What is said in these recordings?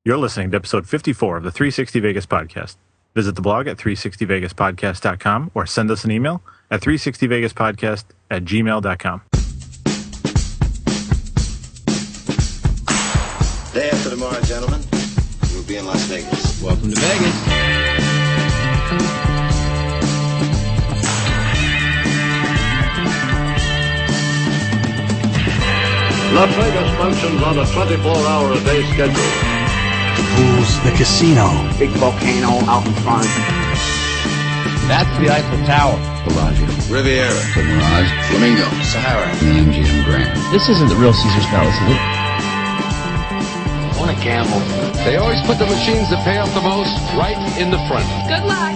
You're listening to episode 54 of the 360 Vegas podcast. Visit the blog at 360vegaspodcast.com or send us an email at 360vegaspodcast@gmail.com. Day after tomorrow, gentlemen, we'll be in Las Vegas. Welcome to Vegas. Las Vegas functions on a 24-hour-a-day schedule. The pools, the casino. Big volcano out in front. That's the Eiffel Tower. Bellagio, Riviera, the Mirage, Flamingo, Sahara, the MGM Grand. This isn't the real Caesar's Palace, is it? I want to gamble. They always put the machines that pay off the most right in the front. Good luck.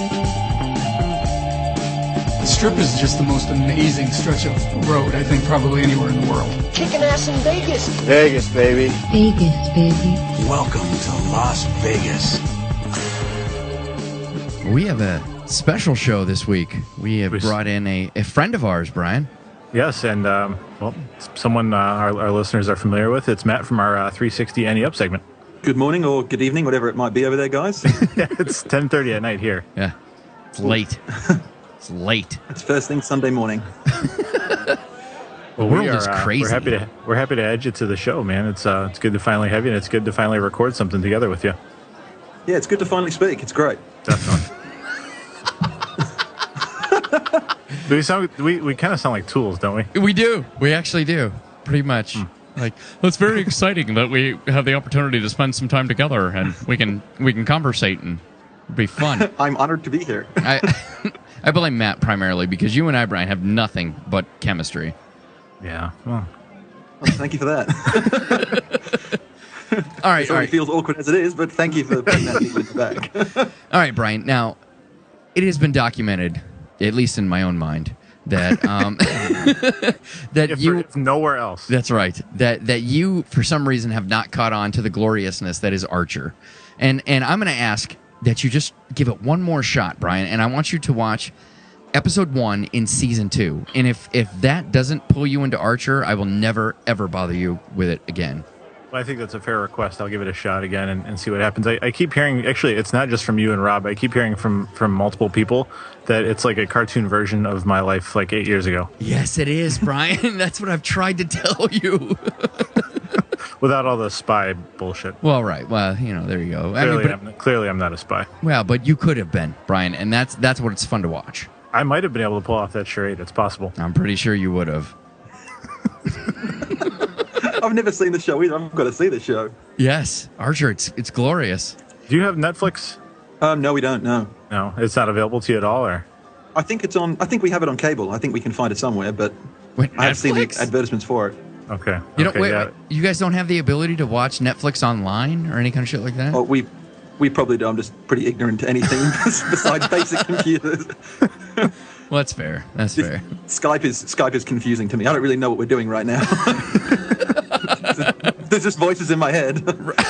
The Strip is just the most amazing stretch of road, I think, probably anywhere in the world. Kicking ass in Vegas. Vegas, baby. Vegas, baby. Welcome to Las Vegas. We have a special show this week. We have brought in a friend of ours, Brian. Yes, and someone our listeners are familiar with. It's Matt from our 360 Ante Up segment. Good morning or good eevening, whatever it might be over there, guys. Yeah, it's 10:30 at night here. Yeah, it's late. It's late. It's first thing Sunday morning. The world is crazy. We're happy to add you to the show, man. It's good to finally have you, and it's good to finally record something together with you. Yeah, it's good to finally speak. It's great. Definitely. we kind of sound like tools, don't we? We do. We actually do. Pretty much. Like, well, it's very exciting that we have the opportunity to spend some time together, and we can conversate and it'll be fun. I'm honored to be here. I blame Matt primarily because you and I, Brian, have nothing but chemistry. Yeah. Well, thank you for that. All right. It feels awkward as it is, but thank you for putting that in the back. All right, Brian. Now, it has been documented, at least in my own mind, that if nowhere else. That's right. That you, for some reason, have not caught on to the gloriousness that is Archer, and I'm going to ask that you just give it one more shot, Brian, and I want you to watch episode 1 in season 2. And if that doesn't pull you into Archer, I will never ever bother you with it again. Well, I think that's a fair request. I'll give it a shot again and see what happens. I keep hearing, actually, it's not just from you and Rob. I keep hearing from multiple people that it's like a cartoon version of my life like 8 years ago. Yes, it is, Brian. That's what I've tried to tell you. Without all the spy bullshit. Well, right. Well, there you go. Clearly, I'm not a spy. Well, but you could have been, Brian, and that's what it's fun to watch. I might have been able to pull off that charade. It's possible. I'm pretty sure you would have. I've never seen the show either. I've got to see the show. Yes, Archer. It's glorious. Do you have Netflix? No, we don't. No, it's not available to you at all, or? I think it's on. I think we have it on cable. I think we can find it somewhere, but Wait, I have seen the advertisements for it. Okay. Wait, you guys don't have the ability to watch Netflix online or any kind of shit like that? Oh, we probably do. I'm just pretty ignorant to anything besides basic computers. Well, that's fair. That's fair. Skype is confusing to me. I don't really know what we're doing right now. There's just voices in my head.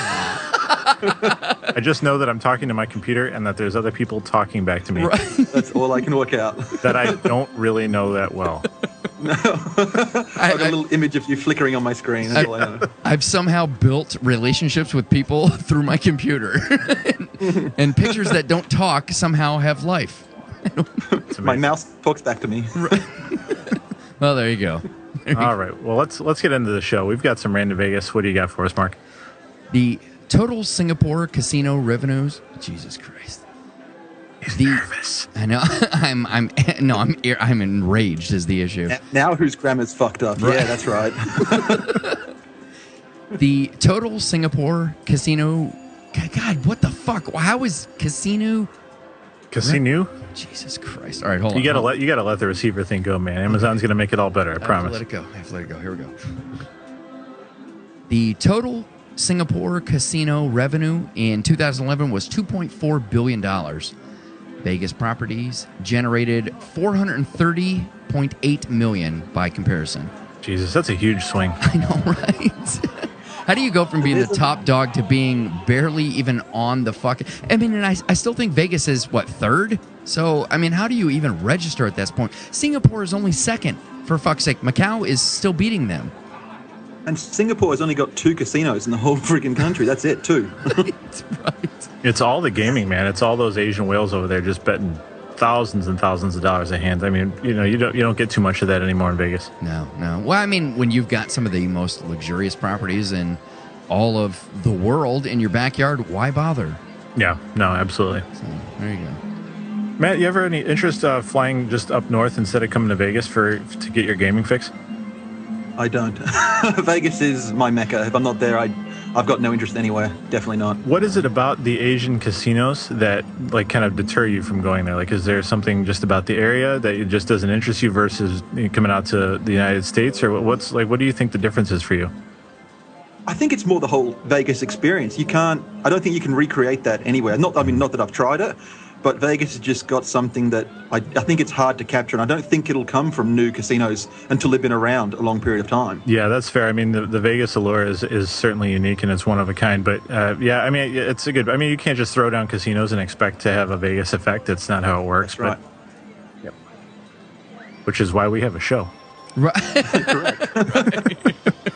I just know that I'm talking to my computer and that there's other people talking back to me. Right. That's all I can work out. That I don't really know that well. No. I've got a little image of you flickering on my screen. That's all I know. I've somehow built relationships with people through my computer. and pictures that don't talk somehow have life. My mouse talks back to me. Well, there you go. All right. Well, let's get into the show. We've got some random Vegas. What do you got for us, Mark? The total Singapore casino revenues. Jesus Christ. He's nervous. I know. I'm enraged is the issue. Now whose grammar's fucked up? Right. Yeah, that's right. The total Singapore casino. God, what the fuck? How is casino? Casino? Jesus Christ! All right, hold on. You gotta let the receiver thing go, man. Amazon's gonna make it all better. I promise. I have to let it go. Here we go. The total Singapore casino revenue in 2011 was $2.4 billion. Vegas properties generated $430.8 million by comparison. Jesus, that's a huge swing. I know, right? How do you go from being the top dog to being barely even on the fucking... I mean, and I still think Vegas is, what, third? So, I mean, how do you even register at this point? Singapore is only second, for fuck's sake. Macau is still beating them. And Singapore has only got 2 casinos in the whole freaking country. That's it, 2. Right. It's all the gaming, man. It's all those Asian whales over there just betting thousands and thousands of dollars a hand. I mean, you don't get too much of that anymore in Vegas. No. Well, I mean, when you've got some of the most luxurious properties in all of the world in your backyard, why bother? Yeah, no, absolutely. So, there you go. Matt, you ever any interest flying just up north instead of coming to Vegas to get your gaming fix? I don't. Vegas is my mecca. If I'm not there, I've got no interest anywhere. Definitely not. What is it about the Asian casinos that like kind of deter you from going there? Like, is there something just about the area that it just doesn't interest you versus coming out to the United States, or what do you think the difference is for you? I think it's more the whole Vegas experience. I don't think you can recreate that anywhere. Not that I've tried it, but Vegas has just got something that I think it's hard to capture, and I don't think it'll come from new casinos until they've been around a long period of time. Yeah, that's fair. I mean, the Vegas allure is certainly unique and it's one of a kind. But yeah, I mean, it's a good. I mean, you can't just throw down casinos and expect to have a Vegas effect. That's not how it works. That's right. Yep. Which is why we have a show. Right. Correct.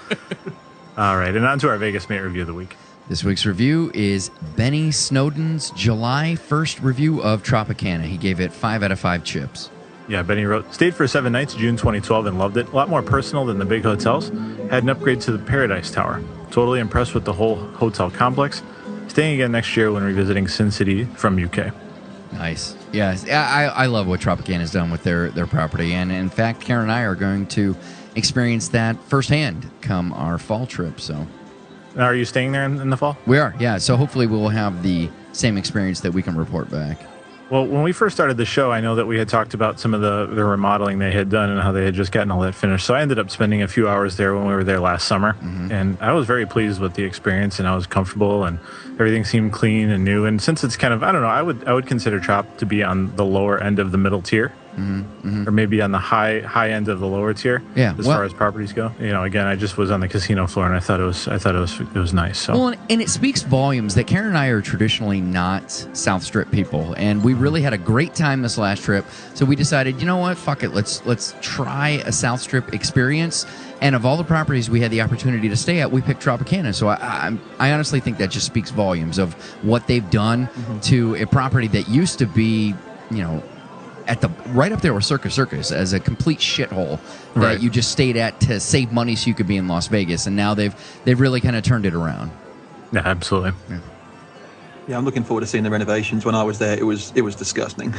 All right, and on to our Vegas Mate review of the week. This week's review is Benny Snowden's July 1st review of Tropicana. He gave it 5 out of 5 chips. Yeah, Benny wrote, stayed for 7 nights, June 2012, and loved it. A lot more personal than the big hotels. Had an upgrade to the Paradise Tower. Totally impressed with the whole hotel complex. Staying again next year when revisiting Sin City from UK. Nice. Yes, I love what Tropicana has done with their property. And in fact, Karen and I are going to experience that firsthand come our fall trip. So, are you staying there in the fall? We are, yeah. So hopefully we'll have the same experience that we can report back. Well, when we first started the show, I know that we had talked about some of the remodeling they had done and how they had just gotten all that finished. So I ended up spending a few hours there when we were there last summer. Mm-hmm. And I was very pleased with the experience, and I was comfortable, and everything seemed clean and new. And since it's kind of, I don't know, I would consider Trop to be on the lower end of the middle tier. Mm-hmm. Mm-hmm. Or maybe on the high end of the lower tier, as far as properties go. You know, again, I just was on the casino floor, and I thought it was nice. So. Well, and it speaks volumes that Karen and I are traditionally not South Strip people, and we really had a great time this last trip. So we decided, you know what, fuck it, let's try a South Strip experience. And of all the properties we had the opportunity to stay at, we picked Tropicana. So I honestly think that just speaks volumes of what they've done to a property that used to be, you know, right up there with Circus as a complete shithole that you just stayed at to save money so you could be in Las Vegas, and now they've really kind of turned it around. Yeah, absolutely. Yeah, I'm looking forward to seeing the renovations. When I was there, it was disgusting.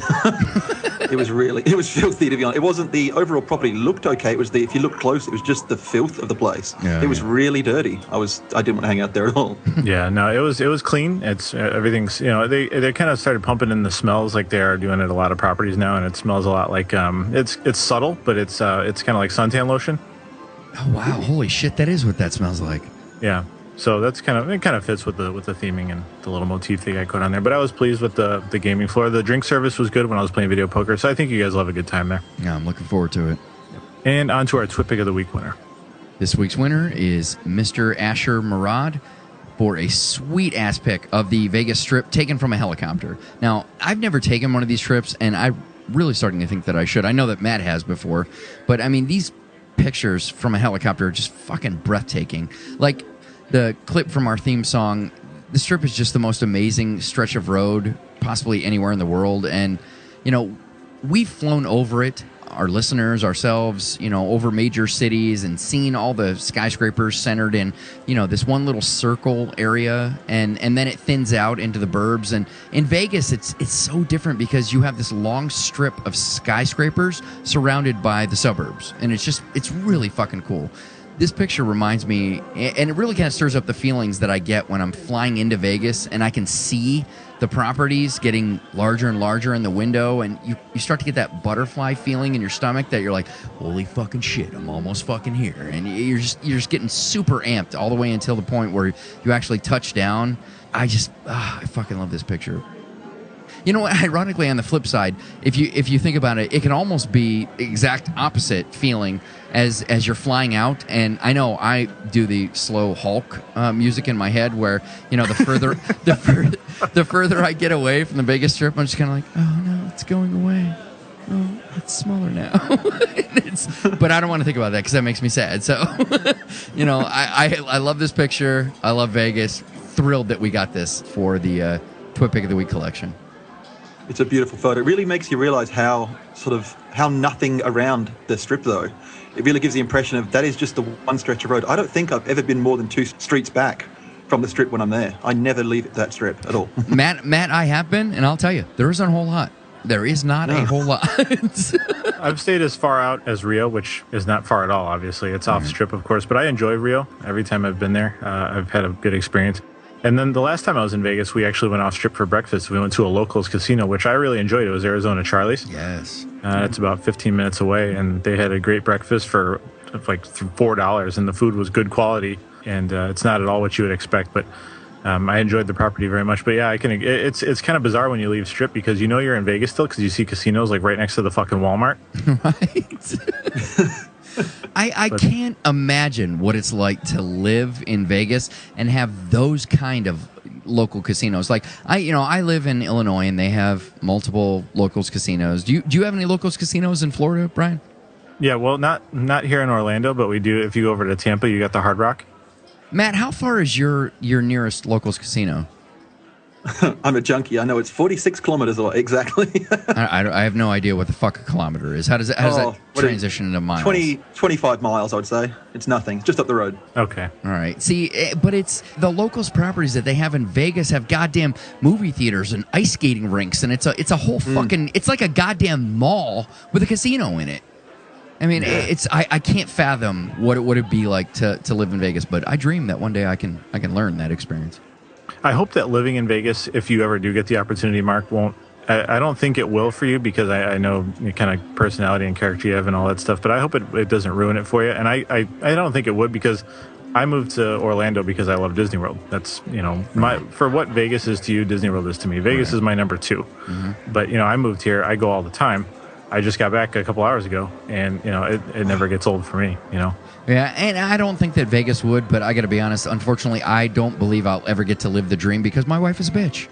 It was filthy, to be honest. It wasn't the overall property looked okay. It was if you look close, it was just the filth of the place. Yeah, it was really dirty. I didn't want to hang out there at all. Yeah, no, it was clean. It's everything's, you know, they kind of started pumping in the smells like they are doing at a lot of properties now, and it smells a lot like it's subtle, but it's kind of like suntan lotion. Oh wow, holy shit, that is what that smells like. Yeah. So it kind of fits with the theming and the little motif they got going on there. But I was pleased with the gaming floor. The drink service was good when I was playing video poker. So I think you guys will have a good time there. Yeah, I'm looking forward to it. And on to our Twit Pick of the Week winner. This week's winner is Mr. Asher Murad for a sweet-ass pick of the Vegas Strip taken from a helicopter. Now, I've never taken one of these trips, and I'm really starting to think that I should. I know that Matt has before. But, I mean, these pictures from a helicopter are just fucking breathtaking. Like the clip from our theme song, the Strip is just the most amazing stretch of road possibly anywhere in the world. And, you know, we've flown over it, our listeners, ourselves, you know, over major cities and seen all the skyscrapers centered in, you know, this one little circle area. And then it thins out into the burbs. And in Vegas, it's so different because you have this long strip of skyscrapers surrounded by the suburbs. And it's really fucking cool. This picture reminds me, and it really kind of stirs up the feelings that I get when I'm flying into Vegas and I can see the properties getting larger and larger in the window, and you start to get that butterfly feeling in your stomach that you're like, holy fucking shit, I'm almost fucking here. And you're just getting super amped all the way until the point where you actually touch down. I fucking love this picture. You know what? Ironically, on the flip side, if you think about it, it can almost be exact opposite feeling as you're flying out. And I know I do the slow Hulk music in my head, where, you know, the further I get away from the Vegas Strip, I'm just kind of like, oh no, it's going away. Oh. It's smaller now. But I don't want to think about that because that makes me sad. So, I love this picture. I love Vegas. Thrilled that we got this for the Twit Pick of the Week collection. It's a beautiful photo. It really makes you realize how nothing around the strip, though. It really gives the impression of that is just the one stretch of road. I don't think I've ever been more than 2 streets back from the strip when I'm there. I never leave that strip at all. Matt, I have been, and I'll tell you, there isn't a whole lot. There is not a whole lot. I've stayed as far out as Rio, which is not far at all, obviously. It's off strip, of course, but I enjoy Rio. Every time I've been there, I've had a good experience. And then the last time I was in Vegas, we actually went off strip for breakfast. We went to a locals casino, which I really enjoyed. It was Arizona Charlie's. Yes. It's about 15 minutes away, and they had a great breakfast for like $4, and the food was good quality, and it's not at all what you would expect, but I enjoyed the property very much. But yeah, it's kind of bizarre when you leave strip because you know you're in Vegas still because you see casinos like right next to the fucking Walmart. Right. I can't imagine what it's like to live in Vegas and have those kind of local casinos. Like I live in Illinois and they have multiple locals casinos. Do you have any locals casinos in Florida, Brian? Yeah, well, not here in Orlando, but we do. If you go over to Tampa, you got the Hard Rock. Matt, how far is your nearest locals casino? I'm a junkie. I know it's 46 kilometers away, exactly. I have no idea what the fuck a kilometer is. How does that transition into miles? 25 miles, I would say. It's nothing. It's just up the road. Okay. All right. See, but it's the locals properties that they have in Vegas have goddamn movie theaters and ice skating rinks, and it's a whole fucking, it's like a goddamn mall with a casino in it. I mean, I can't fathom what it would be like to live in Vegas, but I dream that one day I can learn that experience. I hope that living in Vegas, if you ever do get the opportunity, Mark, I don't think it will for you because I know the kind of personality and character you have and all that stuff, but I hope it doesn't ruin it for you. And I don't think it would because I moved to Orlando because I love Disney World. That's, for what Vegas is to you, Disney World is to me. Vegas is my number 2. Mm-hmm. But, I moved here. I go all the time. I just got back a couple hours ago, and, it never gets old for me, Yeah, and I don't think that Vegas would, but I got to be honest, unfortunately, I don't believe I'll ever get to live the dream because my wife is a bitch.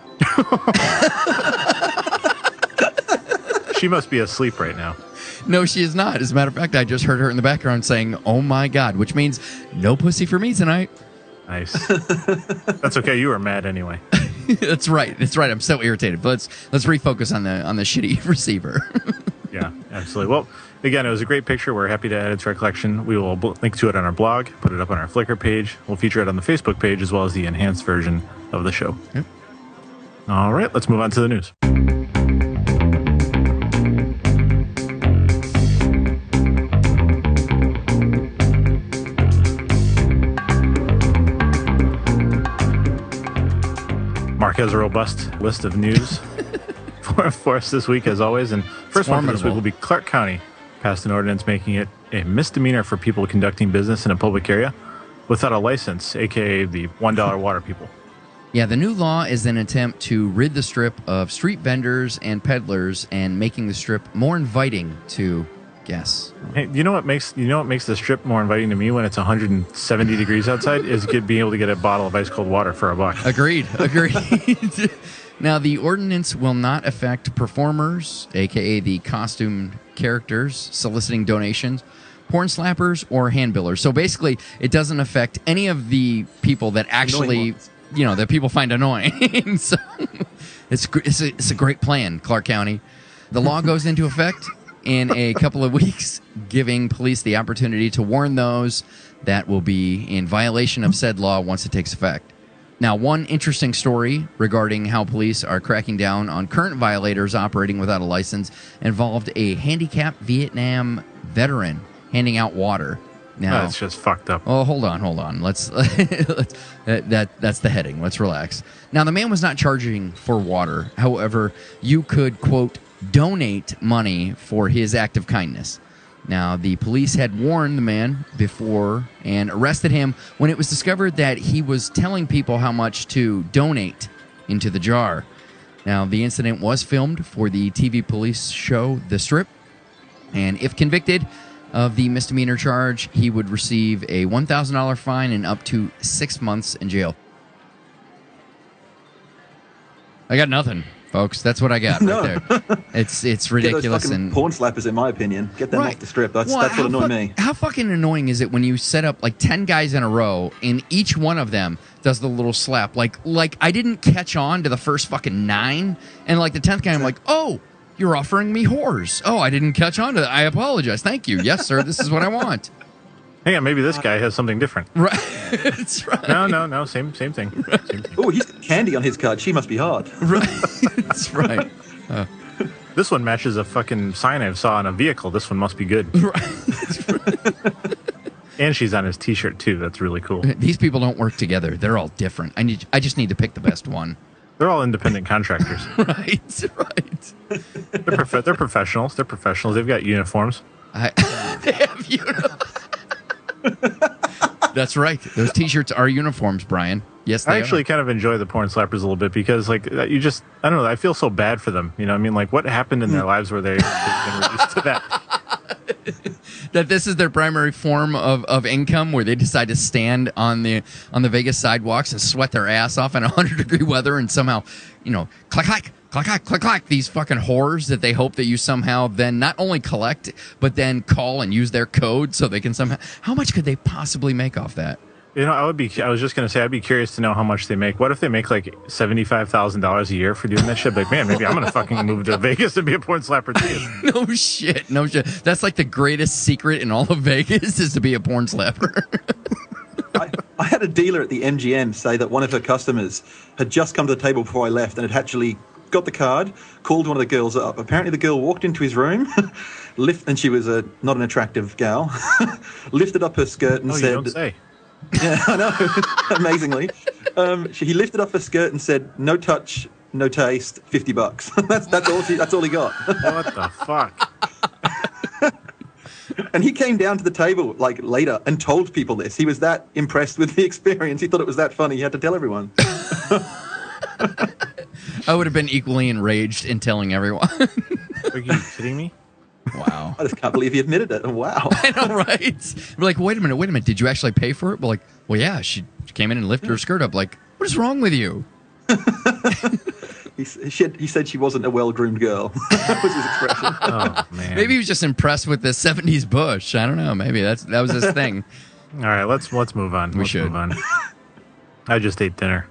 She must be asleep right now. No, she is not. As a matter of fact, I just heard her in the background saying, "Oh my God," which means no pussy for me tonight. Nice. That's okay. You were mad anyway. That's right. I'm so irritated. But let's refocus on the shitty receiver. Yeah, absolutely. Well, again, it was a great picture. We're happy to add it to our collection. We will link to it on our blog, put it up on our Flickr page. We'll feature it on the Facebook page as well as the enhanced version of the show. Yep. All right, let's move on to the news. Mark has a robust list of news for us this week, as always. And first one for this week will be Clark County passed an ordinance making it a misdemeanor for people conducting business in a public area without a license, a.k.a. the $1 water people. Yeah, the new law is an attempt to rid the strip of street vendors and peddlers and making the strip more inviting to guests. Hey, you know what makes the strip more inviting to me when it's 170 degrees outside is being able to get a bottle of ice cold water for $1. Agreed. Now, the ordinance will not affect performers, a.k.a. the costume characters, soliciting donations, porn slappers, or handbillers. So basically, it doesn't affect any of the people that actually, that people find annoying. So it's a great plan, Clark County. The law goes into effect in a couple of weeks, giving police the opportunity to warn those that will be in violation of said law once it takes effect. Now, one interesting story regarding how police are cracking down on current violators operating without a license involved a handicapped Vietnam veteran handing out water. Now, that's just fucked up. Oh, hold on. Let's that's the heading. Let's relax. Now, the man was not charging for water. However, you could, quote, donate money for his act of kindness. Now, the police had warned the man before and arrested him when it was discovered that he was telling people how much to donate into the jar. Now, the incident was filmed for the TV police show The Strip, and if convicted of the misdemeanor charge, he would receive a $1,000 fine and up to 6 months in jail. I got nothing. folks. That's what I got right there. It's ridiculous. Get those fucking and porn slappers, in my opinion. Get them off the strip. That's Well, what annoyed me. How fucking annoying is it when you set up like 10 guys in a row and each one of them does the little slap? Like I didn't catch on to the first fucking 9, and like the 10th guy, I'm like, oh, you're offering me whores. Oh, I didn't catch on to that. I apologize. Thank you. Yes, sir. This is what I want. Hang on, maybe this guy has something different. Right. That's right. No. Same thing. Right. Same thing. Oh, he's got candy on his card. She must be hard. Right. That's right. This one matches a fucking sign I saw on a vehicle. This one must be good. Right. And she's on his T-shirt too. That's really cool. These people don't work together. They're all different. I just need to pick the best one. They're all independent contractors. Right. They're professionals. They're professionals. They've got uniforms. They have uniforms. That's right. Those T-shirts are uniforms, Brian. Yes, they I actually are. kind of enjoy the porn slappers a little bit because, like, I don't know. I feel so bad for them. You know what I mean? Like, what happened in their lives where they've been reduced to that? That this is their primary form of income, where they decide to stand on the Vegas sidewalks and sweat their ass off in 100-degree weather, and somehow, clack, these fucking whores that they hope that you somehow then not only collect, but then call and use their code so they can somehow. How much could they possibly make off that? I was just going to say, I'd be curious to know how much they make. What if they make like $75,000 a year for doing that shit? Like, man, maybe I'm going to fucking move to Vegas and be a porn slapper too. No shit. That's like the greatest secret in all of Vegas is to be a porn slapper. I had a dealer at the MGM say that one of her customers had just come to the table before I left and had actually got the card, called one of the girls up. Apparently the girl walked into his room, and she was not an attractive gal, lifted up her skirt and said... You don't say. Yeah, I know. Amazingly. He lifted up her skirt and said, "No touch, no taste, $50." That's all he got. What the fuck? And he came down to the table like later and told people this. He was that impressed with the experience. He thought it was that funny. He had to tell everyone. I would have been equally enraged in telling everyone. Are you kidding me? Wow. I just can't believe he admitted it. Wow. I know, right? We're like, wait a minute. Did you actually pay for it? We're like, well, yeah, she came in and lifted her skirt up. Like, what is wrong with you? He said she wasn't a well-groomed girl. That was his expression. Oh, man. Maybe he was just impressed with the 70s bush. I don't know. Maybe that was his thing. All right, let's move on. Let's move on. I just ate dinner.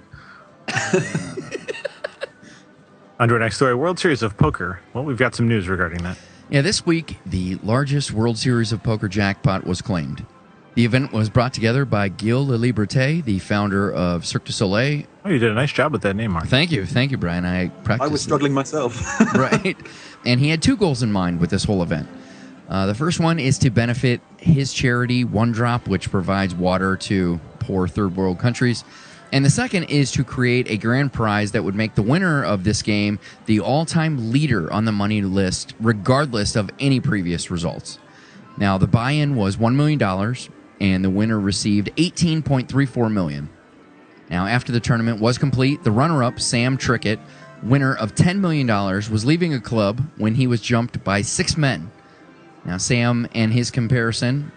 On to our next story, World Series of Poker. Well, we've got some news regarding that. Yeah, this week, the largest World Series of Poker jackpot was claimed. The event was brought together by Gilles Laliberté, the founder of Cirque du Soleil. Oh, you did a nice job with that name, Mark. Thank you, Brian. I practiced. I was struggling myself. Right. And he had 2 goals in mind with this whole event. The first one is to benefit his charity, One Drop, which provides water to poor third world countries. And the second is to create a grand prize that would make the winner of this game the all-time leader on the money list, regardless of any previous results. Now, the buy-in was $1 million, and the winner received $18.34 million. Now, after the tournament was complete, the runner-up, Sam Trickett, winner of $10 million, was leaving a club when he was jumped by 6 men. Now, Sam and his companion...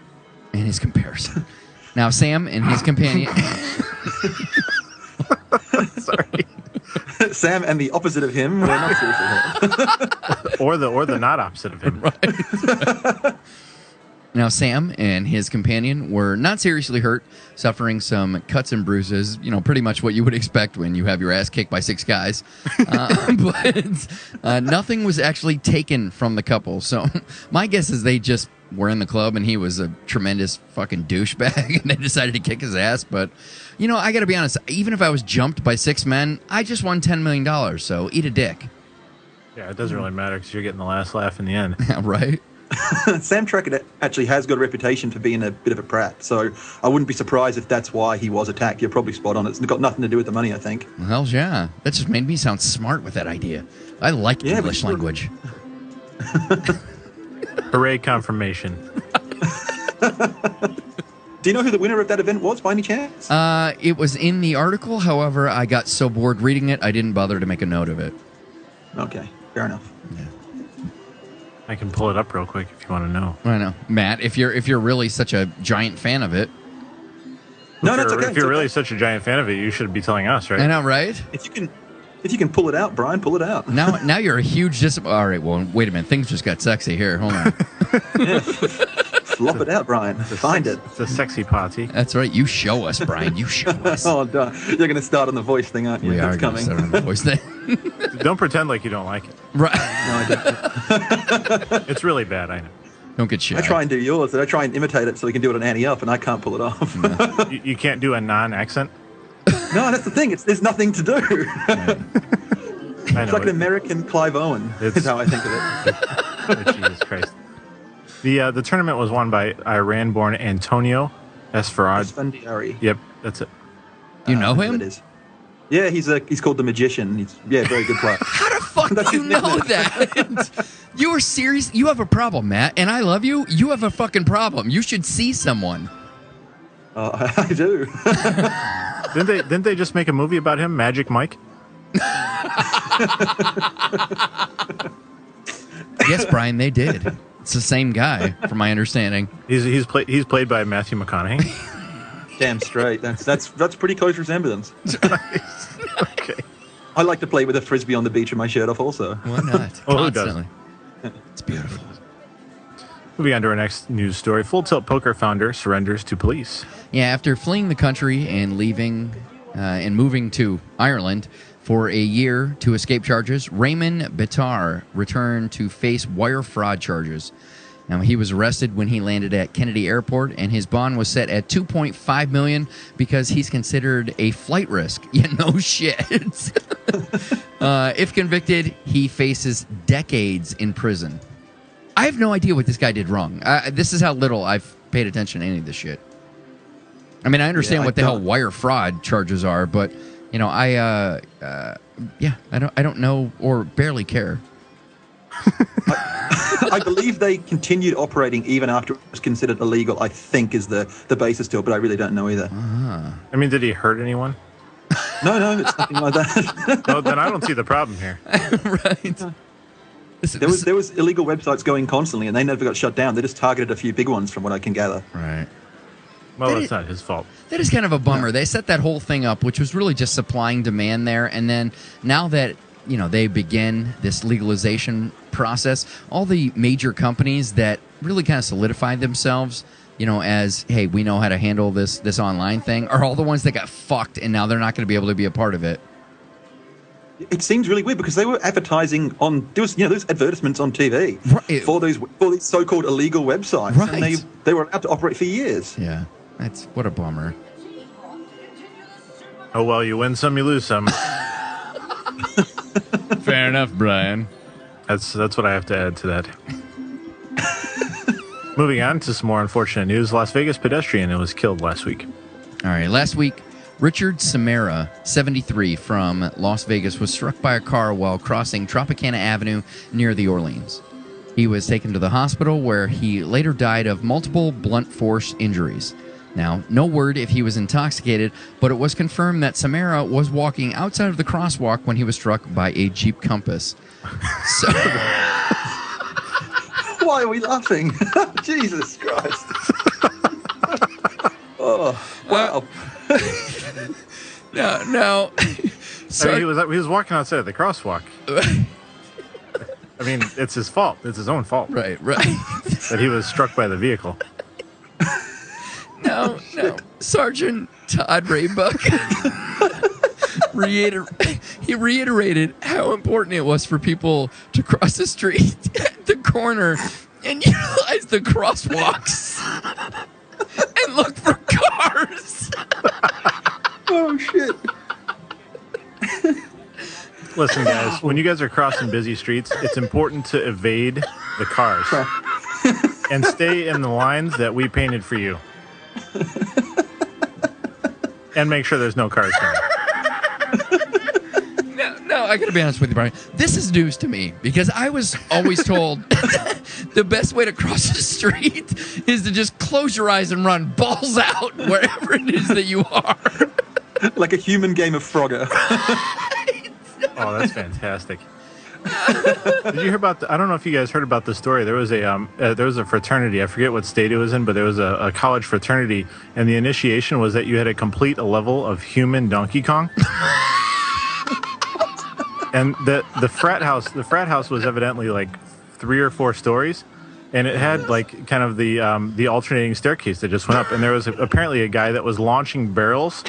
Now, Sam and his companion... Sorry. Sam and the opposite of him were not seriously hurt. or the not opposite of him. Right. Now, Sam and his companion were not seriously hurt, suffering some cuts and bruises, pretty much what you would expect when you have your ass kicked by 6 guys. But nothing was actually taken from the couple. So my guess is they just were in the club and he was a tremendous fucking douchebag and they decided to kick his ass. But, I got to be honest, even if I was jumped by 6 men, I just won $10 million. So eat a dick. Yeah, it doesn't really matter because you're getting the last laugh in the end. Right? Sam Trickett actually has got a reputation for being a bit of a prat, so I wouldn't be surprised if that's why he was attacked. You're probably spot on. It's got nothing to do with the money, I think. Well, yeah. That just made me sound smart with that idea. I like English language. Hooray, confirmation. Do you know who the winner of that event was, by any chance? It was in the article. However, I got so bored reading it, I didn't bother to make a note of it. Okay, fair enough. Yeah. I can pull it up real quick if you want to know. I know, Matt. If you're really such a giant fan of it, that's okay. If you're really such a giant fan of it, you should be telling us, right? I know, right? If If you can pull it out, Brian, pull it out. Now you're a huge All right, well, wait a minute. Things just got sexy here. Hold on. Yeah. Flop it out, Brian. Find it. It's a sexy party. That's right. You show us, Brian. You show us. Oh, duh. You're going to start on the voice thing, aren't you? We are That's going to start on the voice thing. Don't pretend like you don't like it. Right. No, I don't. It's really bad, I know. Don't get shy. I try and do yours, and I try and imitate it so we can do it on Annie Up, and I can't pull it off. No. You can't do a non-accent? No, that's the thing. There's nothing to do. I know. It's like an American Clive Owen. That's how I think of it. Jesus Christ. The tournament was won by Iran-born Antonio Esfandiari. Yep, that's it. You know him? It is. Yeah, he's called the Magician. He's very good player. How the fuck do you know that? You are serious? You have a problem, Matt, and I love you. You have a fucking problem. You should see someone. I do. Didn't they just make a movie about him, Magic Mike? Yes, Brian, they did. It's the same guy, from my understanding. He's played by Matthew McConaughey. Damn straight. That's pretty close resemblance. Okay. I like to play with a frisbee on the beach with my shirt off also. Why not? Oh, who doesn't? It's beautiful. Moving on to our next news story. Full Tilt Poker founder surrenders to police. Yeah, after fleeing the country and leaving and moving to Ireland for a year to escape charges, Raymond Bitar returned to face wire fraud charges. Now, he was arrested when he landed at Kennedy Airport, and his bond was set at $2.5 million because he's considered a flight risk. Yeah, no shit. If convicted, he faces decades in prison. I have no idea what this guy did wrong. This is how little I've paid attention to any of this shit. I mean, I understand what the hell wire fraud charges are, but I don't know or barely care. I believe they continued operating even after it was considered illegal, I think is the basis to it, but I really don't know either. I mean, did he hurt anyone? No, it's nothing like that. Well, then I don't see the problem here. Right. There was illegal websites going constantly, and they never got shut down. They just targeted a few big ones, from what I can gather. Right. Well, it's not his fault. That is kind of a bummer. No. They set that whole thing up, which was really just supply and demand there, and then now that they begin this legalization process, all the major companies that really kind of solidified themselves, as, hey, we know how to handle this online thing, are all the ones that got fucked, and now they're not going to be able to be a part of it. It seems really weird because they were advertising on those advertisements on TV for these so-called illegal websites, right. And they were allowed to operate for years. Yeah, what a bummer. Oh well, you win some, you lose some. Fair enough, Brian. That's what I have to add to that. Moving on to some more unfortunate news. Las Vegas pedestrian was killed last week. All right, last week, Richard Samara, 73, from Las Vegas, was struck by a car while crossing Tropicana Avenue near the Orleans. He was taken to the hospital where he later died of multiple blunt force injuries. Now, no word if he was intoxicated, but it was confirmed that Samara was walking outside of the crosswalk when he was struck by a Jeep Compass. So, why are we laughing? Jesus Christ. Oh, wow. No. So he was walking outside of the crosswalk. I mean, it's his fault. It's his own fault. Right. That he was struck by the vehicle. No. Sergeant Todd Raybuck reiterated how important it was for people to cross the street at the corner and utilize the crosswalks and look for cars. Oh, shit. Listen, guys, when you guys are crossing busy streets, it's important to evade the cars and stay in the lines that we painted for you. And make sure there's no cars coming. No, I gotta be honest with you, Brian. This is news to me because I was always told the best way to cross the street is to just close your eyes and run balls out wherever it is that you are. Like a human game of Frogger. Oh, that's fantastic. Did you hear about I don't know if you guys heard about the story. There was a fraternity. I forget what state it was in, but there was a college fraternity, and the initiation was that you had to complete a level of human Donkey Kong. And the frat house was evidently like 3 or 4 stories, and it had like kind of the alternating staircase that just went up, and there was apparently a guy that was launching barrels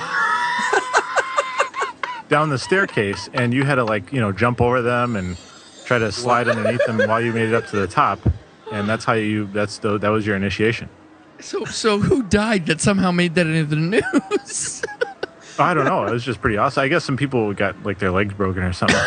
down the staircase, and you had to like jump over them and try to slide underneath them while you made it up to the top, and that's how that was your initiation. So who died that somehow made that into the news? I don't know. It was just pretty awesome. I guess some people got like their legs broken or something.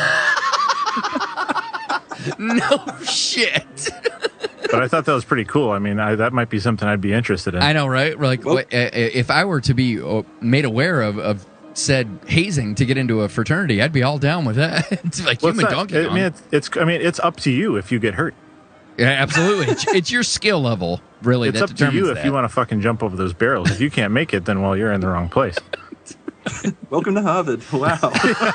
No shit. But I thought that was pretty cool. I mean, that might be something I'd be interested in. I know, right? Like, if I were to be made aware of said hazing to get into a fraternity, I'd be all down with that. It's like human donkey Kong. It's up to you if you get hurt. Yeah, absolutely. It's your skill level, really. It's that up to you that. if you want to fucking jump over those barrels. If you can't make it, then well, you're in the wrong place. Welcome to Harvard. Wow.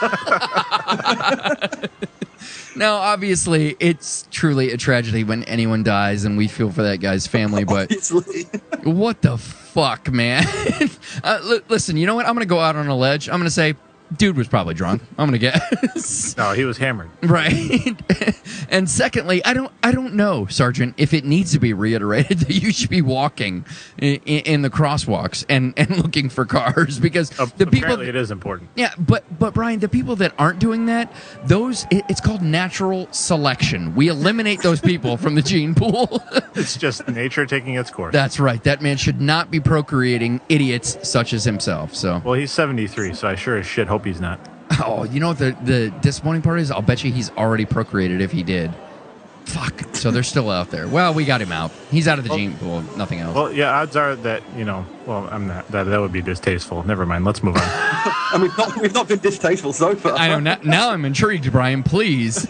Now, obviously, it's truly a tragedy when anyone dies, and we feel for that guy's family, but Obviously. What the fuck, man? Listen, you know what? I'm going to go out on a ledge. I'm going to say, dude was probably drunk. I'm going to guess. No, he was hammered. Right. And secondly, I don't know, Sergeant, if it needs to be reiterated that you should be walking in the crosswalks and looking for cars, because the people, apparently it is important. Yeah, but Brian, the people that aren't doing that, it's called natural selection. We eliminate those people from the gene pool. It's just nature taking its course. That's right. That man should not be procreating idiots such as himself. So, well, he's 73, so I sure as shit hope he's not. Oh, you know what the disappointing part is? I'll bet you he's already procreated if he did. Fuck. So they're still out there. Well, we got him out. He's out of the gene pool. Nothing else. Well, yeah, odds are that, I'm not. That would be distasteful. Never mind. Let's move on. And we've not been distasteful so far. I know. Now I'm intrigued, Brian. Please.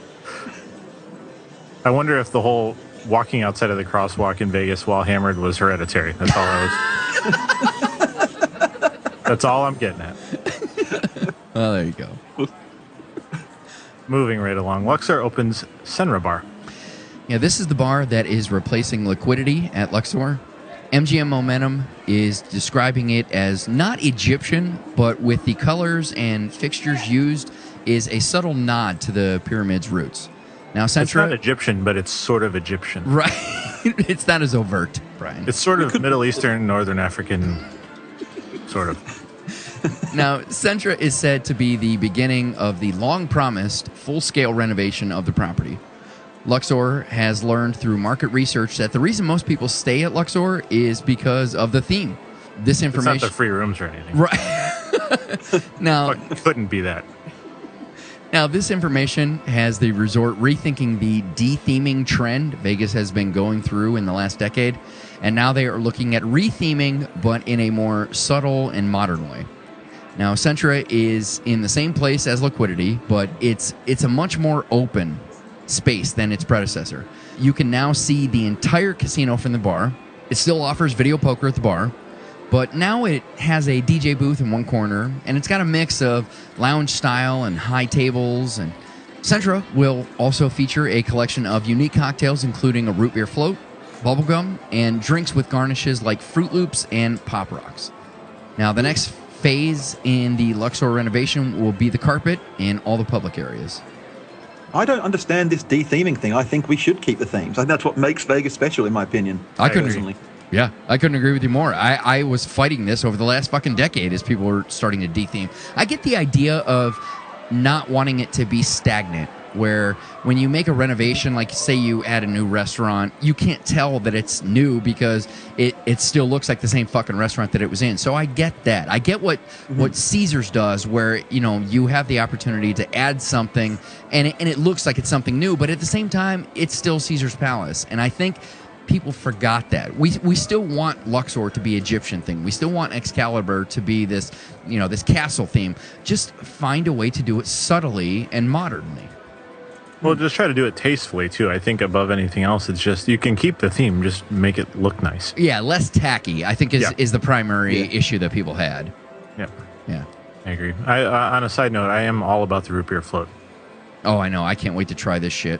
I wonder if the whole walking outside of the crosswalk in Vegas while hammered was hereditary. That's all I was. That's all I'm getting at. Well, there you go. Moving right along, Luxor opens Senra Bar. Yeah, this is the bar that is replacing Liquidity at Luxor. MGM Momentum is describing it as not Egyptian, but with the colors and fixtures used is a subtle nod to the pyramid's roots. Now, Sentra, it's not Egyptian, but it's sort of Egyptian. Right. It's not as overt, Brian. It's sort of Middle Eastern, Northern African, sort of. Now, Sentra is said to be the beginning of the long-promised full-scale renovation of the property. Luxor has learned through market research that the reason most people stay at Luxor is because of the theme. This information... It's not the free rooms or anything. Right. Now... It couldn't be that. Now, this information has the resort rethinking the de-theming trend Vegas has been going through in the last decade, and now they are looking at re-theming, but in a more subtle and modern way. Now, Sentra is in the same place as Liquidity, but it's a much more open space than its predecessor. You can now see the entire casino from the bar. It still offers video poker at the bar, but now it has a DJ booth in one corner, and it's got a mix of lounge style and high tables. And Sentra will also feature a collection of unique cocktails, including a root beer float, bubblegum, and drinks with garnishes like Fruit Loops and Pop Rocks. Now, the next phase in the Luxor renovation will be the carpet in all the public areas. I don't understand this de-theming thing. I think we should keep the themes. I think that's what makes Vegas special, in my opinion. I couldn't agree with you more. I was fighting this over the last fucking decade as people were starting to de-theme. I get the idea of not wanting it to be stagnant, where when you make a renovation, like say you add a new restaurant, you can't tell that it's new because it still looks like the same fucking restaurant that it was in. So I get that. I get what Caesars does, where you have the opportunity to add something and it looks like it's something new, but at the same time, it's still Caesar's Palace. And I think people forgot that. We still want Luxor to be Egyptian thing. We still want Excalibur to be this, this castle theme. Just find a way to do it subtly and modernly. Well, just try to do it tastefully, too. I think above anything else, it's just, you can keep the theme, just make it look nice. Yeah, less tacky, I think, is the primary issue that people had. Yeah. Yeah. I agree. On a side note, I am all about the root beer float. Oh, I know. I can't wait to try this shit.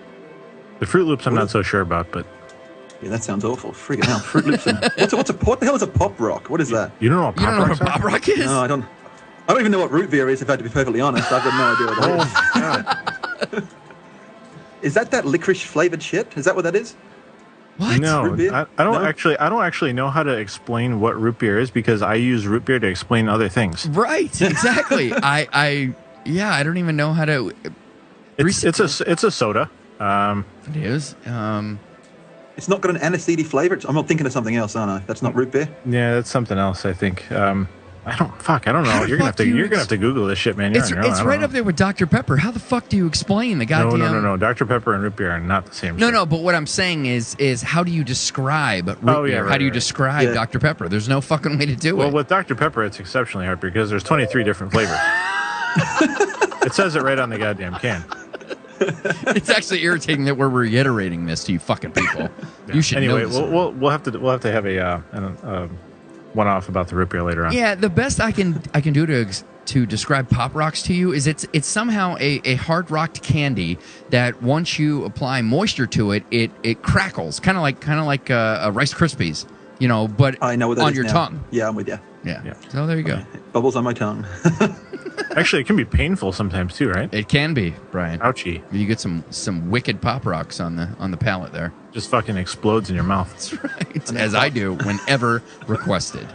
The Fruit Loops I'm not so sure about, but... Yeah, that sounds awful. Friggin' hell. Fruit Loops and... What the hell is a Pop Rock? What is that? You don't know what Pop Rock is? Pop Rock is? No, I don't... I don't even know what root beer is, if I had to be perfectly honest. I've got no idea what that is. Is that licorice flavored shit? Is that what that is? What? No, Root beer? I don't No? I don't actually know how to explain what root beer is because I use root beer to explain other things. Right, exactly. I don't even know how to. It's a soda. It is. It's not got an aniseedy flavor. I'm not thinking of something else, aren't I? That's not root beer. Yeah, that's something else. I think. I don't know. You're gonna have to Google this shit, man. You're It's on your own. it's I don't right know. up there with Dr. Pepper. How the fuck do you explain the goddamn? No. Dr. Pepper and root beer are not the same. No, shit. no, but what I'm saying is how do you describe root Oh, yeah, beer? right, how do you right. describe Yeah. Dr. Pepper? There's no fucking way to do Well, it. with Dr. Pepper, it's exceptionally hard because there's 23 different flavors. It says it right on the goddamn can. It's actually irritating that we're reiterating this to you fucking people. You should Anyway, know this. we'll have to have a one off about the root beer later on. Yeah, the best I can do to describe Pop Rocks to you is it's somehow a hard rocked candy that once you apply moisture to it, it crackles, kind of like Rice Krispies, but I know what that on is your now. tongue. Yeah, I'm with you. Yeah. So there you go. Bubbles on my tongue. Actually, it can be painful sometimes too, right? It can be, Brian. Ouchie. You get some wicked Pop Rocks on the palate there. Just fucking explodes in your mouth. That's right. As I do whenever requested.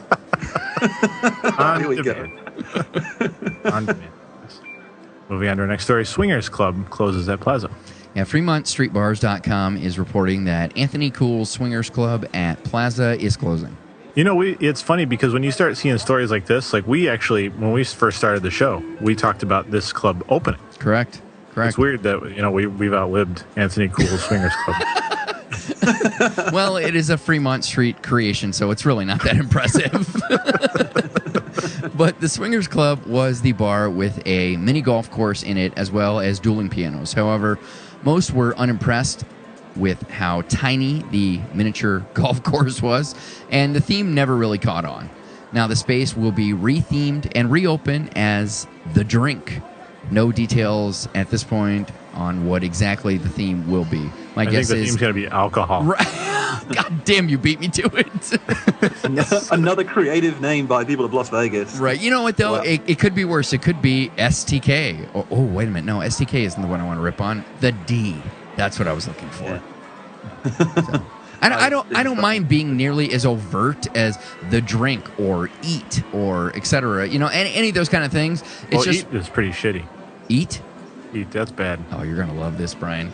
Here we go. On demand. Moving on to our next story. Swingers Club closes at Plaza. Yeah, FremontStreetBars.com is reporting that Anthony Cool's Swingers Club at Plaza is closing. It's funny because when you start seeing stories like this, like we actually, when we first started the show, we talked about this club opening. Correct. It's weird that, we've outlived Anthony Cool's Swingers Club. Well, it is a Fremont Street creation, so it's really not that impressive. But the Swingers Club was the bar with a mini golf course in it, as well as dueling pianos. However, most were unimpressed with how tiny the miniature golf course was, and the theme never really caught on. Now, the space will be rethemed and reopened as The Drink. No details at this point on what exactly the theme will be. My guess think the is theme's going to be alcohol. Right. God damn, you beat me to it. Another creative name by people of Las Vegas. Right. You know what, though? Well- It could be worse. It could be STK. Oh, wait a minute. No, STK isn't the one I want to rip on. The D. That's what I was looking for. So, I don't mind being nearly as overt as The Drink or Eat or etc. Any of those kind of things. It's just Eat is pretty shitty. Eat. Eat, that's bad. Oh, you're gonna love this, Brian.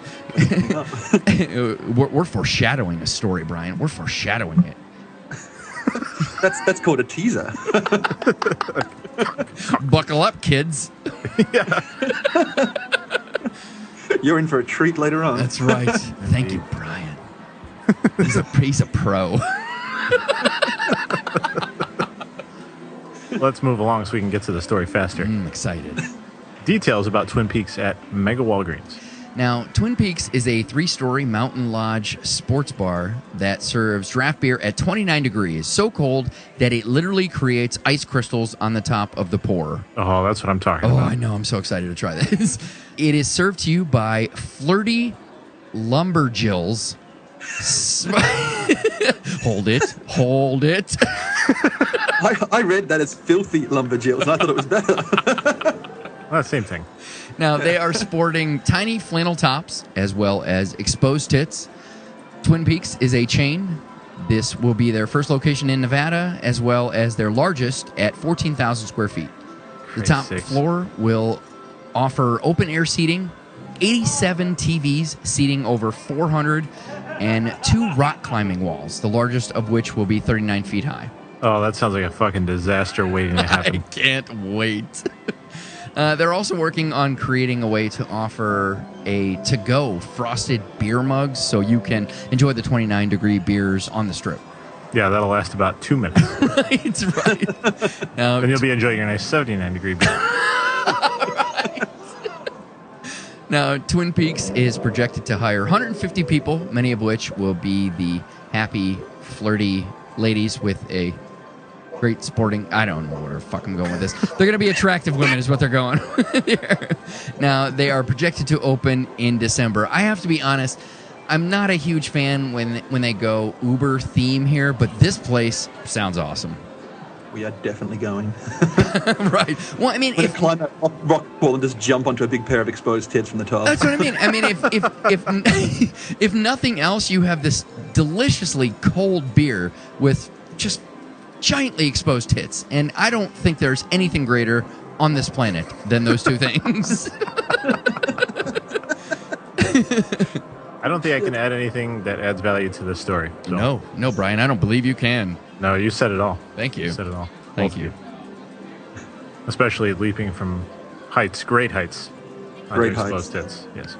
We're foreshadowing a story, Brian. We're foreshadowing it. That's called a teaser. Buckle up, kids. You're in for a treat later on. That's right. Thank you, Brian. He's a pro. Let's move along so we can get to the story faster. I'm excited. Details about Twin Peaks at Mega Walgreens. Now, Twin Peaks is a 3-story mountain lodge sports bar that serves draft beer at 29 degrees, so cold that it literally creates ice crystals on the top of the pour. Oh, that's what I'm talking Oh, about. I know. I'm so excited to try this. It is served to you by Flirty Lumberjills. Hold it. I read that as filthy lumberjills. I thought it was better. Well, same thing. Now, they are sporting tiny flannel tops as well as exposed tits. Twin Peaks is a chain. This will be their first location in Nevada, as well as their largest at 14,000 square feet. The top floor will offer open-air seating, 87 TVs seating over 400, and 2 rock climbing walls, the largest of which will be 39 feet high. Oh, that sounds like a fucking disaster waiting to happen. I can't wait. They're also working on creating a way to offer a to-go frosted beer mugs so you can enjoy the 29-degree beers on the strip. Yeah, that'll last about 2 minutes. Right. Now, And you'll be enjoying your nice 79-degree beer. Now, Twin Peaks is projected to hire 150 people, many of which will be the happy, flirty ladies with a great sporting... I don't know where the fuck I'm going with this. They're going to be attractive women is what they're going with here. Now, they are projected to open in December. I have to be honest, I'm not a huge fan when they go Uber theme here, but this place sounds awesome. We are definitely going. Right. Well, I mean, If climb that rock wall and just jump onto a big pair of exposed tits from the top. that's what I mean. I mean, if nothing else, you have this deliciously cold beer with just giantly exposed tits, and I don't think there's anything greater on this planet than those two things. I don't think I can add anything that adds value to this story. So. No, Brian, I don't believe you can. No, you said it all. Thank you. You said it all. Thank Both of you. Especially leaping from heights, great heights. Great exposed tits. Yes.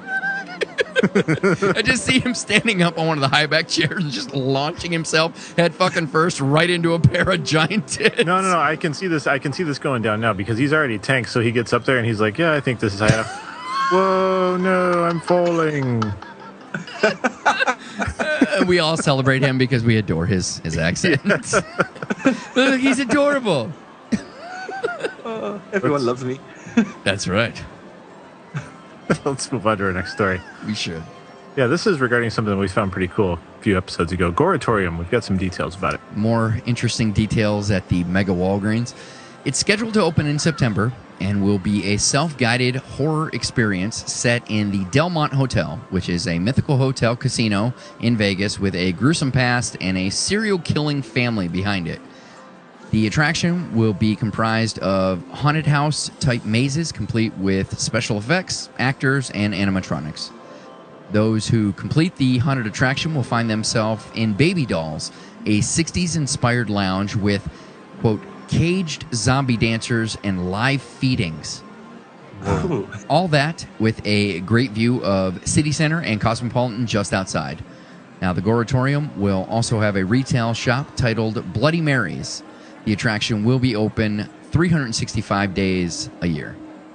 I just see him standing up on one of the high back chairs and just launching himself head fucking first right into a pair of giant tits. No. I can see this. I can see this going down now because he's already tanked. So he gets up there and he's like, "Yeah, I think this is high enough." Whoa, no, I'm falling. We all celebrate him because we adore his accent. Look, he's adorable. Everyone loves me. That's right. Let's move on to our next story. We should. Yeah, this is regarding something we found pretty cool a few episodes ago. Goratorium. We've got some details about it. More interesting details at the Mega Walgreens. It's scheduled to open in September and will be a self-guided horror experience set in the Delmont Hotel, which is a mythical hotel casino in Vegas with a gruesome past and a serial-killing family behind it. The attraction will be comprised of haunted house-type mazes complete with special effects, actors, and animatronics. Those who complete the haunted attraction will find themselves in Baby Dolls, a 60s-inspired lounge with, quote, caged zombie dancers and live feedings. Ooh. All that with a great view of City Center and Cosmopolitan just outside. Now, the Goratorium will also have a retail shop titled Bloody Marys. The attraction will be open 365 days a year.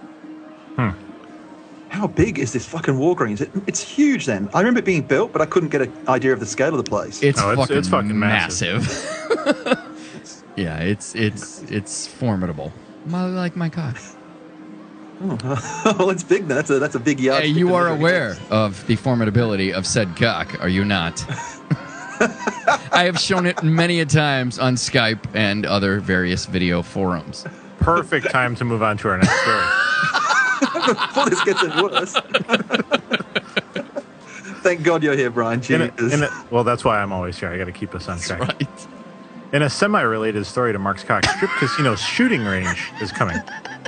How big is this fucking Walgreens? It's huge then. I remember it being built, but I couldn't get an idea of the scale of the place. It's fucking massive. Yeah, it's formidable. Like my cock. Well, it's big then. That's a big yard. Hey, you are aware of the formidability of said cock, are you not? I have shown it many a times on Skype and other various video forums. Perfect time to move on to our next story. Before this gets any worse. Thank God you're here, Brian. Well, that's why I'm always here. I got to keep us on track. That's right. In a semi-related story to Mark's cock, Strip Casino's shooting range is coming.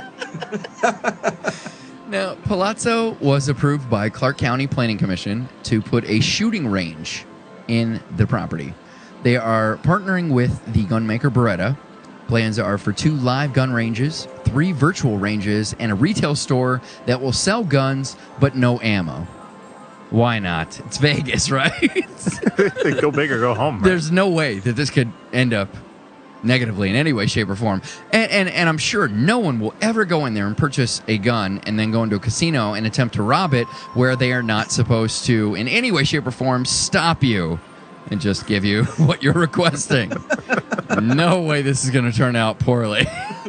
Now, Palazzo was approved by Clark County Planning Commission to put a shooting range in the property. They are partnering with the gunmaker Beretta. Plans are for 2 live gun ranges, 3 virtual ranges, and a retail store that will sell guns but no ammo. Why not? It's Vegas, right? Go big or go home. Right? There's no way that this could end up negatively in any way, shape, or form. And I'm sure no one will ever go in there and purchase a gun and then go into a casino and attempt to rob it where they are not supposed to, in any way, shape, or form, stop you and just give you what you're requesting. No way this is going to turn out poorly.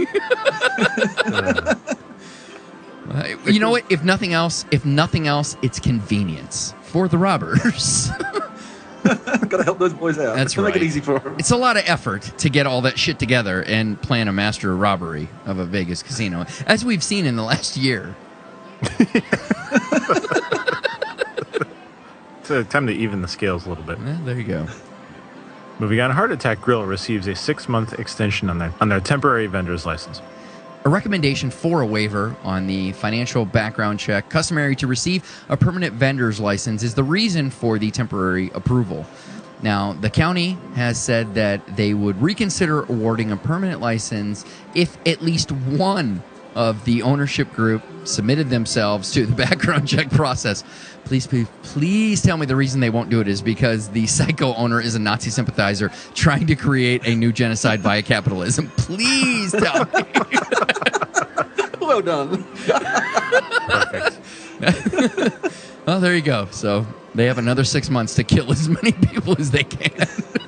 You know what? If nothing else, it's convenience for the robbers. Gotta help those boys out. That's right. Make it easy for them. It's a lot of effort to get all that shit together and plan a master robbery of a Vegas casino, as we've seen in the last year. It's time to even the scales a little bit. There you go. Moving on, Heart Attack Grill receives a 6-month extension on their temporary vendor's license. A recommendation for a waiver on the financial background check customary to receive a permanent vendor's license is the reason for the temporary approval. Now, the county has said that they would reconsider awarding a permanent license if at least one of the ownership group submitted themselves to the background check process. Please tell me the reason they won't do it is because the psycho owner is a Nazi sympathizer trying to create a new genocide via capitalism. Please tell me. Well done. Perfect. Well, there you go. So they have another 6 months to kill as many people as they can.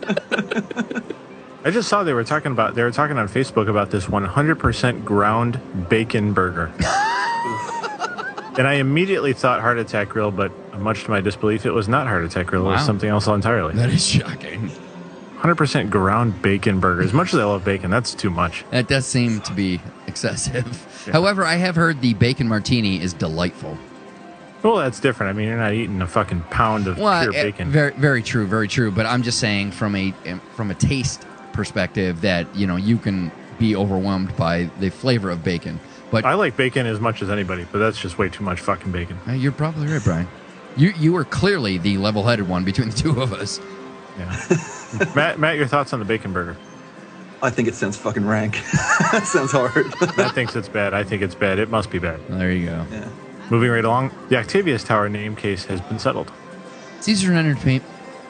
I just saw they were talking on Facebook about this 100% ground bacon burger. And I immediately thought Heart Attack Grill, but much to my disbelief, it was not Heart Attack Grill. It was something else entirely. That is shocking. 100% ground bacon burger. As much as I love bacon, that's too much. That does seem to be excessive. Yeah. However, I have heard the bacon martini is delightful. Well, that's different. I mean, you're not eating a fucking pound of pure bacon. Very, very true, very true. But I'm just saying from a taste perspective that, you know, you can be overwhelmed by the flavor of bacon. But I like bacon as much as anybody, but that's just way too much fucking bacon. You're probably right, Brian. You are clearly the level-headed one between the two of us. Yeah. Matt, your thoughts on the bacon burger? I think it sounds fucking rank. That sounds hard. Matt thinks it's bad. I think it's bad. It must be bad. Well, there you go. Yeah. Moving right along, the Octavius Tower name case has been settled. Caesars Entertainment.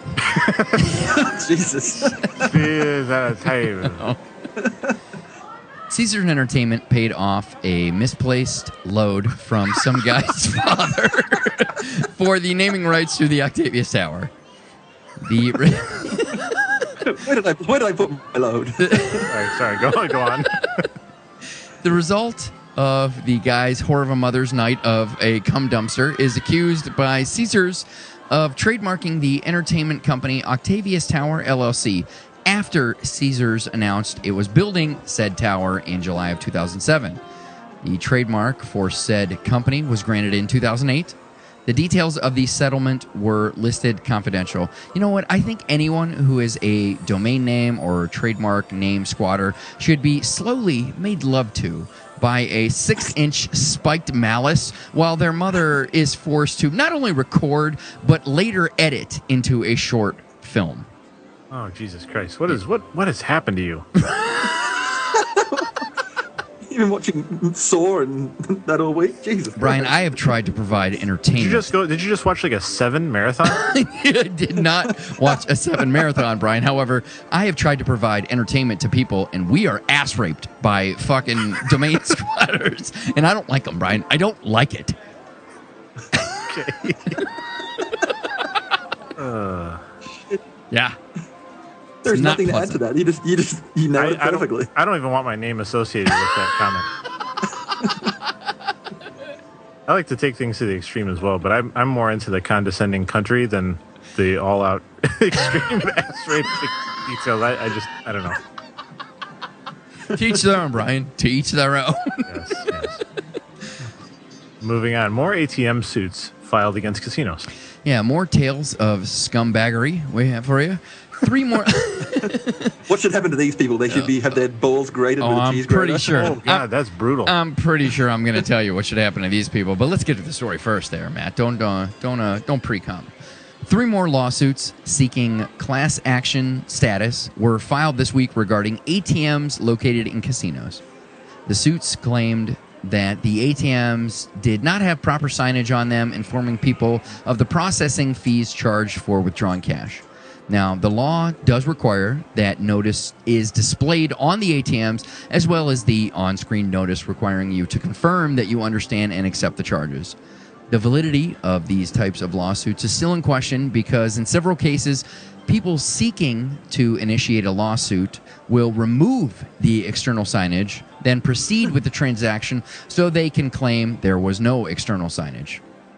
Jesus. Caesars Entertainment paid off a misplaced load from some guy's father for the naming rights to the Octavius Tower. Where did I put my load? Sorry, go on. The result of the guy's whore of a mother's night of a cum dumpster is accused by Caesars of trademarking the entertainment company Octavius Tower, LLC, after Caesars announced it was building said tower in July of 2007. The trademark for said company was granted in 2008. The details of the settlement were listed confidential. You know what? I think anyone who is a domain name or trademark name squatter should be slowly made love to by a 6-inch spiked malice while their mother is forced to not only record, but later edit into a short film. Oh, Jesus Christ. What has happened to you? You've been watching Saw and that all week? Jesus Brian, Christ. I have tried to provide entertainment. Did you just watch like a 7 marathon? I did not watch a 7 marathon, Brian. However, I have tried to provide entertainment to people, and we are ass raped by fucking domain squatters. And I don't like them, Brian. I don't like it. Okay. Yeah. There's not nothing pleasant. to add to that. You know it perfectly. I don't even want my name associated with that comment. I like to take things to the extreme as well, but I'm more into the condescending country than the all-out extreme ass rape details. I don't know. To each their own, Brian. To each their own. Yes. Moving on. More ATM suits filed against casinos. Yeah, more tales of scumbaggery we have for you. 3 more. What should happen to these people? They should have their balls grated with a cheese grater. I'm pretty sure. Oh, God, that's brutal. I'm pretty sure I'm going to tell you what should happen to these people. But let's get to the story first there, Matt. Don't pre-com. 3 more lawsuits seeking class action status were filed this week regarding ATMs located in casinos. The suits claimed that the ATMs did not have proper signage on them informing people of the processing fees charged for withdrawing cash. Now, the law does require that notice is displayed on the ATMs, as well as the on-screen notice requiring you to confirm that you understand and accept the charges. The validity of these types of lawsuits is still in question because in several cases, people seeking to initiate a lawsuit will remove the external signage, then proceed with the transaction so they can claim there was no external signage.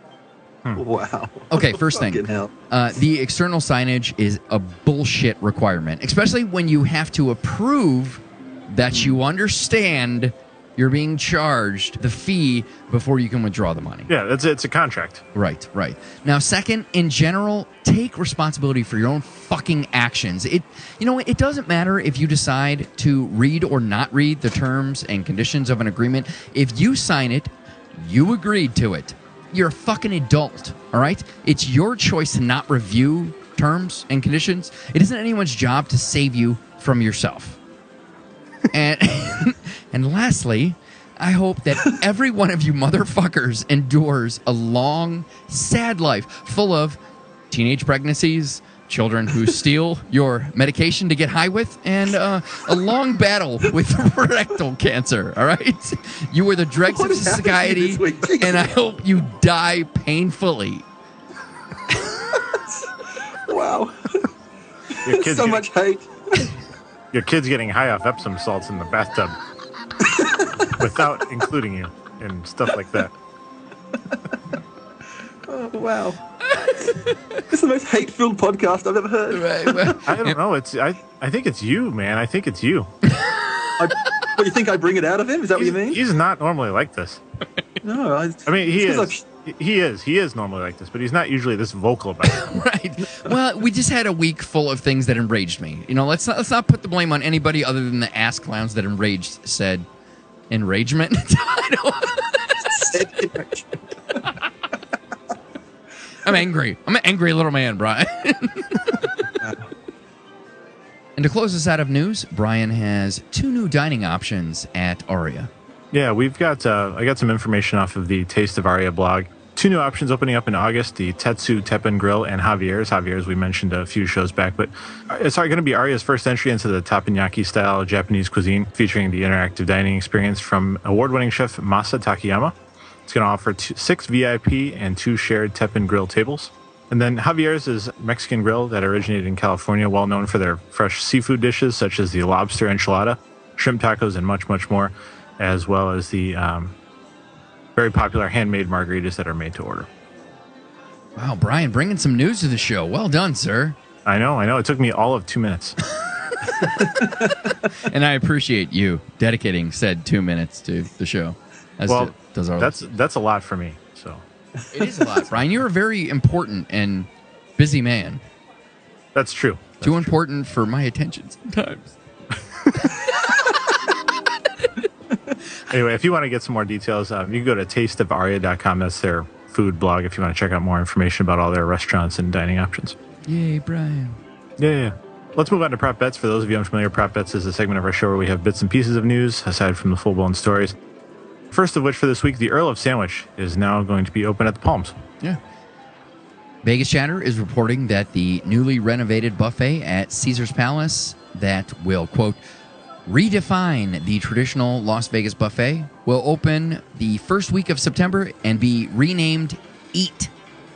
Wow. Okay, first thing. The external signage is a bullshit requirement, especially when you have to approve that you understand you're being charged the fee before you can withdraw the money. Yeah, it's a contract. Right. Now, second, in general, take responsibility for your own fucking actions. It doesn't matter if you decide to read or not read the terms and conditions of an agreement. If you sign it, you agreed to it. You're a fucking adult, all right? It's your choice to not review terms and conditions. It isn't anyone's job to save you from yourself. And lastly, I hope that every one of you motherfuckers endures a long, sad life full of teenage pregnancies, children who steal your medication to get high with, and a long battle with rectal cancer, all right? You are the dregs of society, and I hope you die painfully. Wow. So much hate. Your kid's getting high off Epsom salts in the bathtub without including you and stuff like that. Oh, wow. It's the most hate-filled podcast I've ever heard. Right, well, I don't know. I think it's you, man. I think it's you. What, you think I bring it out of him? Is that what you mean? He's not normally like this. No, I mean, he is. He is normally like this, but he's not usually this vocal about it. Right. Well, we just had a week full of things that enraged me. You know, let's not put the blame on anybody other than the ass clowns that enraged said enragement. I'm angry. I'm an angry little man, Brian. And to close us out of news, Brian has 2 new dining options at Aria. Yeah, we've got. I got some information off of the Taste of Aria blog. 2 new options opening up in August: the Tetsu Teppan Grill and Javier's. Javier's we mentioned a few shows back, but it's going to be Aria's first entry into the teppanyaki style Japanese cuisine, featuring the interactive dining experience from award-winning chef Masa Takayama. It's going to offer 6 VIP and 2 shared Teppan Grill tables. And then Javier's is a Mexican grill that originated in California, well known for their fresh seafood dishes such as the lobster enchilada, shrimp tacos, and much, much more, as well as the very popular handmade margaritas that are made to order. Wow, Brian, bringing some news to the show. Well done, sir. I know. It took me all of 2 minutes. And I appreciate you dedicating said 2 minutes to the show. Does our that's a lot for me. So it is a lot, Brian. You're a very important and busy man. That's true. Too important for my attention sometimes. Anyway, if you want to get some more details, you can go to tasteofaria.com. That's their food blog if you want to check out more information about all their restaurants and dining options. Yay, Brian. Yeah. Let's move on to Prop Bets. For those of you unfamiliar, Prop Bets is a segment of our show where we have bits and pieces of news, aside from the full-blown stories. First of which, for this week, the Earl of Sandwich is now going to be open at the Palms. Yeah. Vegas Chatter is reporting that the newly renovated buffet at Caesar's Palace that will, quote, redefine the traditional Las Vegas buffet will open the first week of September and be renamed Eat.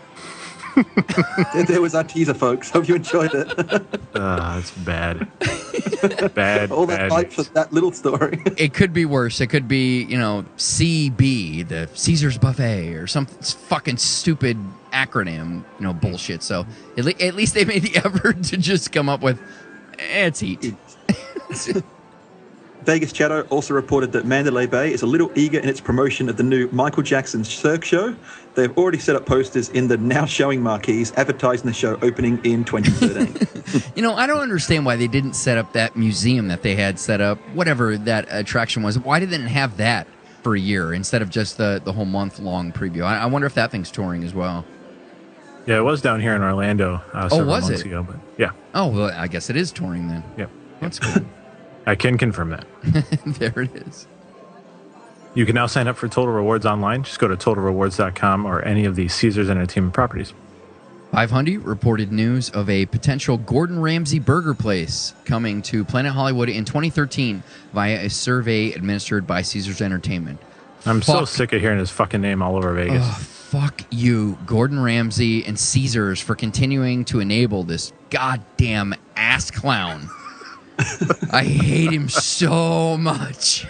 There was our teaser, folks. Hope you enjoyed it. That's bad. Bad. All that hype for that little story. It could be worse. It could be, CB, the Caesar's Buffet, or some fucking stupid acronym, bullshit. So at least they made the effort to just come up with, it's Eat. Vegas Chatter also reported that Mandalay Bay is a little eager in its promotion of the new Michael Jackson Cirque show. They've already set up posters in the now showing marquees advertising the show opening in 2013. I don't understand why they didn't set up that museum that they had set up, whatever that attraction was. Why did they not have that for a year instead of just the whole month-long preview? I wonder if that thing's touring as well. Yeah, it was down here in Orlando several months ago. But yeah. Oh, well, I guess it is touring then. Yep. That's good. I can confirm that. There it is. You can now sign up for Total Rewards online. Just go to TotalRewards.com or any of the Caesars Entertainment properties. 500 reported news of a potential Gordon Ramsay burger place coming to Planet Hollywood in 2013 via a survey administered by Caesars Entertainment. I'm so sick of hearing his fucking name all over Vegas. Fuck you, Gordon Ramsay and Caesars, for continuing to enable this goddamn ass clown. I hate him so much.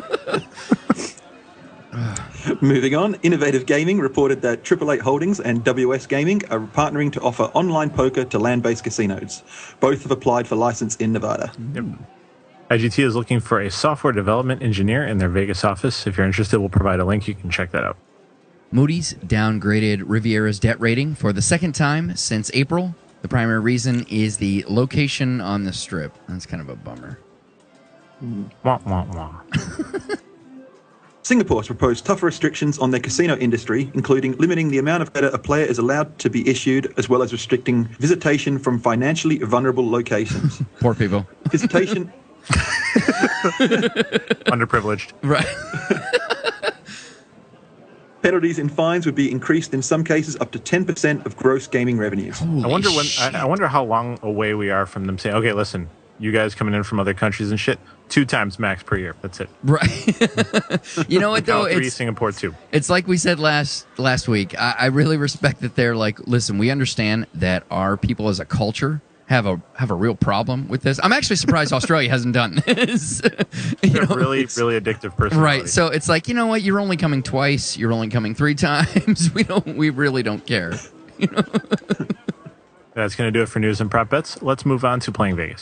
Moving on, Innovative Gaming reported that 888 Holdings and WS Gaming are partnering to offer online poker to land-based casinos. Both have applied for license in Nevada. Yep. IGT is looking for a software development engineer in their Vegas office. If you're interested, we'll provide a link. You can check that out. Moody's downgraded Riviera's debt rating for the second time since April. The primary reason is the location on the Strip. That's kind of a bummer. Wah, wah, wah. Singapore has proposed tougher restrictions on their casino industry, including limiting the amount of data a player is allowed to be issued, as well as restricting visitation from financially vulnerable locations. Poor people. Visitation... Underprivileged. Right. Penalties and fines would be increased in some cases up to 10% of gross gaming revenues. I wonder how long away we are from them saying, okay, listen, you guys coming in from other countries and shit, 2 times max per year. That's it. Right. You know what, though? Three, Singapore 2. It's like we said last week. I really respect that they're like, listen, we understand that our people as a culture have a real problem with this. I'm actually surprised Australia hasn't done this. Really addictive personality. Right. So it's like, you know what? You're only coming twice. You're only coming 3 times. We really don't care. That's going to do it for news and prop bets. Let's move on to Playing Vegas.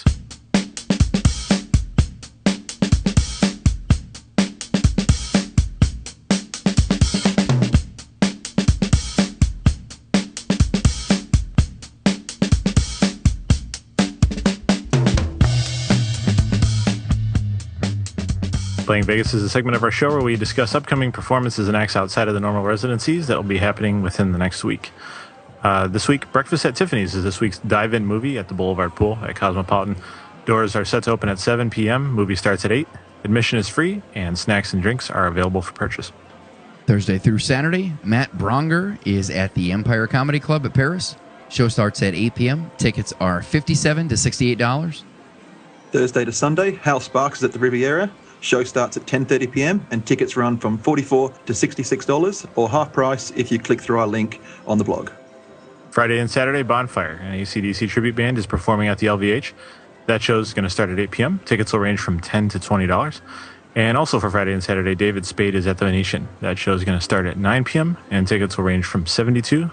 Playing Vegas is a segment of our show where we discuss upcoming performances and acts outside of the normal residencies that will be happening within the next week. This week, Breakfast at Tiffany's is this week's dive-in movie at the Boulevard Pool at Cosmopolitan. Doors are set to open at 7 p.m. Movie starts at 8. Admission is free, and snacks and drinks are available for purchase. Thursday through Saturday, Matt Bronger is at the Empire Comedy Club at Paris. Show starts at 8 p.m. Tickets are $57 to $68. Thursday to Sunday, Hal Sparks is at the Riviera. Show starts at 10:30 p.m. and tickets run from $44 to $66 or half price if you click through our link on the blog. Friday and Saturday, Bonfire, an AC/DC tribute band, is performing at the LVH. That show is going to start at 8 p.m. Tickets will range from $10 to $20. And also for Friday and Saturday, David Spade is at the Venetian. That show is going to start at 9 p.m. and tickets will range from $72 to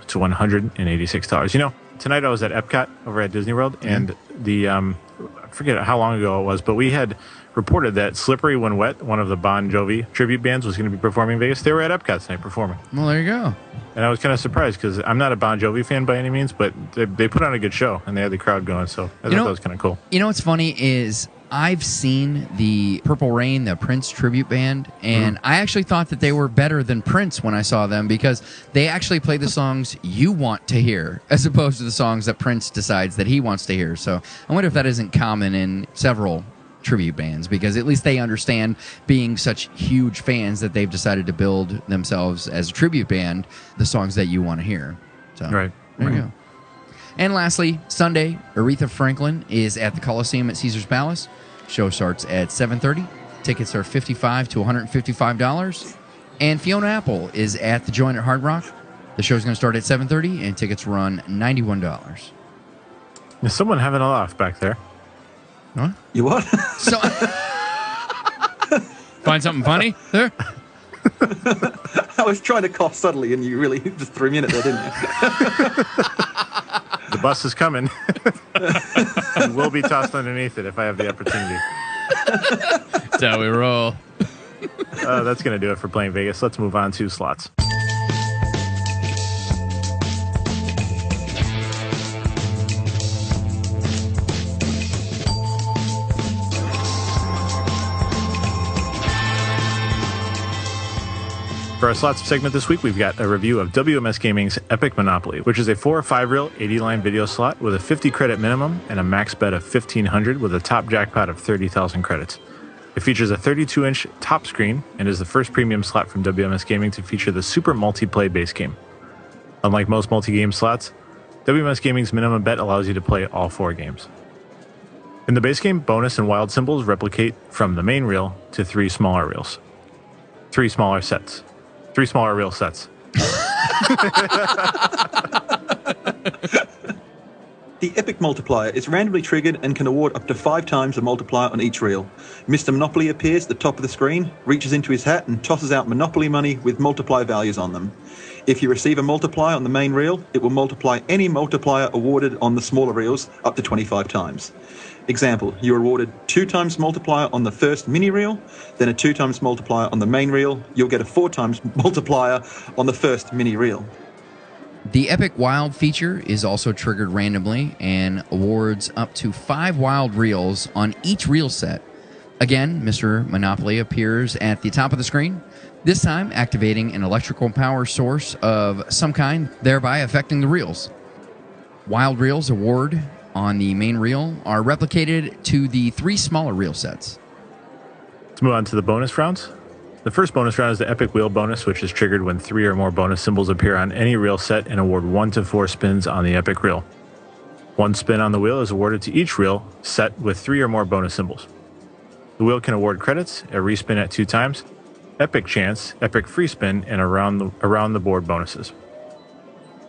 $186. You know, tonight I was at Epcot over at Disney World, and the I forget how long ago it was, but we had reported that Slippery When Wet, one of the Bon Jovi tribute bands, was going to be performing in Vegas. They were at Epcot tonight performing. Well, there you go. And I was kind of surprised because I'm not a Bon Jovi fan by any means, but they put on a good show and they had the crowd going, so I thought that was kind of cool. You know what's funny is I've seen the Purple Rain, the Prince tribute band, and I actually thought that they were better than Prince when I saw them because they actually play the songs you want to hear as opposed to the songs that Prince decides that he wants to hear. So I wonder if that isn't common in several tribute bands, because at least they understand, being such huge fans, that they've decided to build themselves as a tribute band the songs that you want to hear. So right. There you go. And lastly, Sunday, Aretha Franklin is at the Coliseum at Caesars Palace. Show starts at 7:30. Tickets are $55 to $155. And Fiona Apple is at the Joint at Hard Rock. The show's going to start at 7:30 and tickets run $91. Is someone having a laugh back there? What? You what? So, find something funny there? I was trying to cough subtly, and you really just threw me in it there, didn't you? The bus is coming. And we'll be tossed underneath it if I have the opportunity. That's how we roll. That's going to do it for Playing Vegas. Let's move on to slots. For our slots segment this week, we've got a review of WMS Gaming's Epic Monopoly, which is a 4 or 5 reel 80-line video slot with a 50 credit minimum and a max bet of $1,500 with a top jackpot of 30,000 credits. It features a 32-inch top screen and is the first premium slot from WMS Gaming to feature the Super Multiplay base game. Unlike most multi-game slots, WMS Gaming's minimum bet allows you to play all 4 games. In the base game, bonus and wild symbols replicate from the main reel to 3 smaller reels. 3 smaller sets. 3 smaller reel sets. The Epic Multiplier is randomly triggered and can award up to 5 times the multiplier on each reel. Mr. Monopoly appears at the top of the screen, reaches into his hat and tosses out Monopoly money with multiplier values on them. If you receive a multiplier on the main reel, it will multiply any multiplier awarded on the smaller reels up to 25 times. Example, you're awarded 2 times multiplier on the first mini reel, then a 2 times multiplier on the main reel. You'll get a 4 times multiplier on the first mini reel. The Epic Wild feature is also triggered randomly and awards up to 5 wild reels on each reel set. Again, Mr. Monopoly appears at the top of the screen, this time activating an electrical power source of some kind, thereby affecting the reels. Wild reels award on the main reel are replicated to the 3 smaller reel sets. Let's move on to the bonus rounds. The first bonus round is the Epic Wheel bonus, which is triggered when 3 or more bonus symbols appear on any reel set and award 1 to 4 spins on the Epic Reel. 1 spin on the wheel is awarded to each reel set with 3 or more bonus symbols. The wheel can award credits, a respin at 2 times, Epic Chance, Epic Free Spin, and around the board bonuses.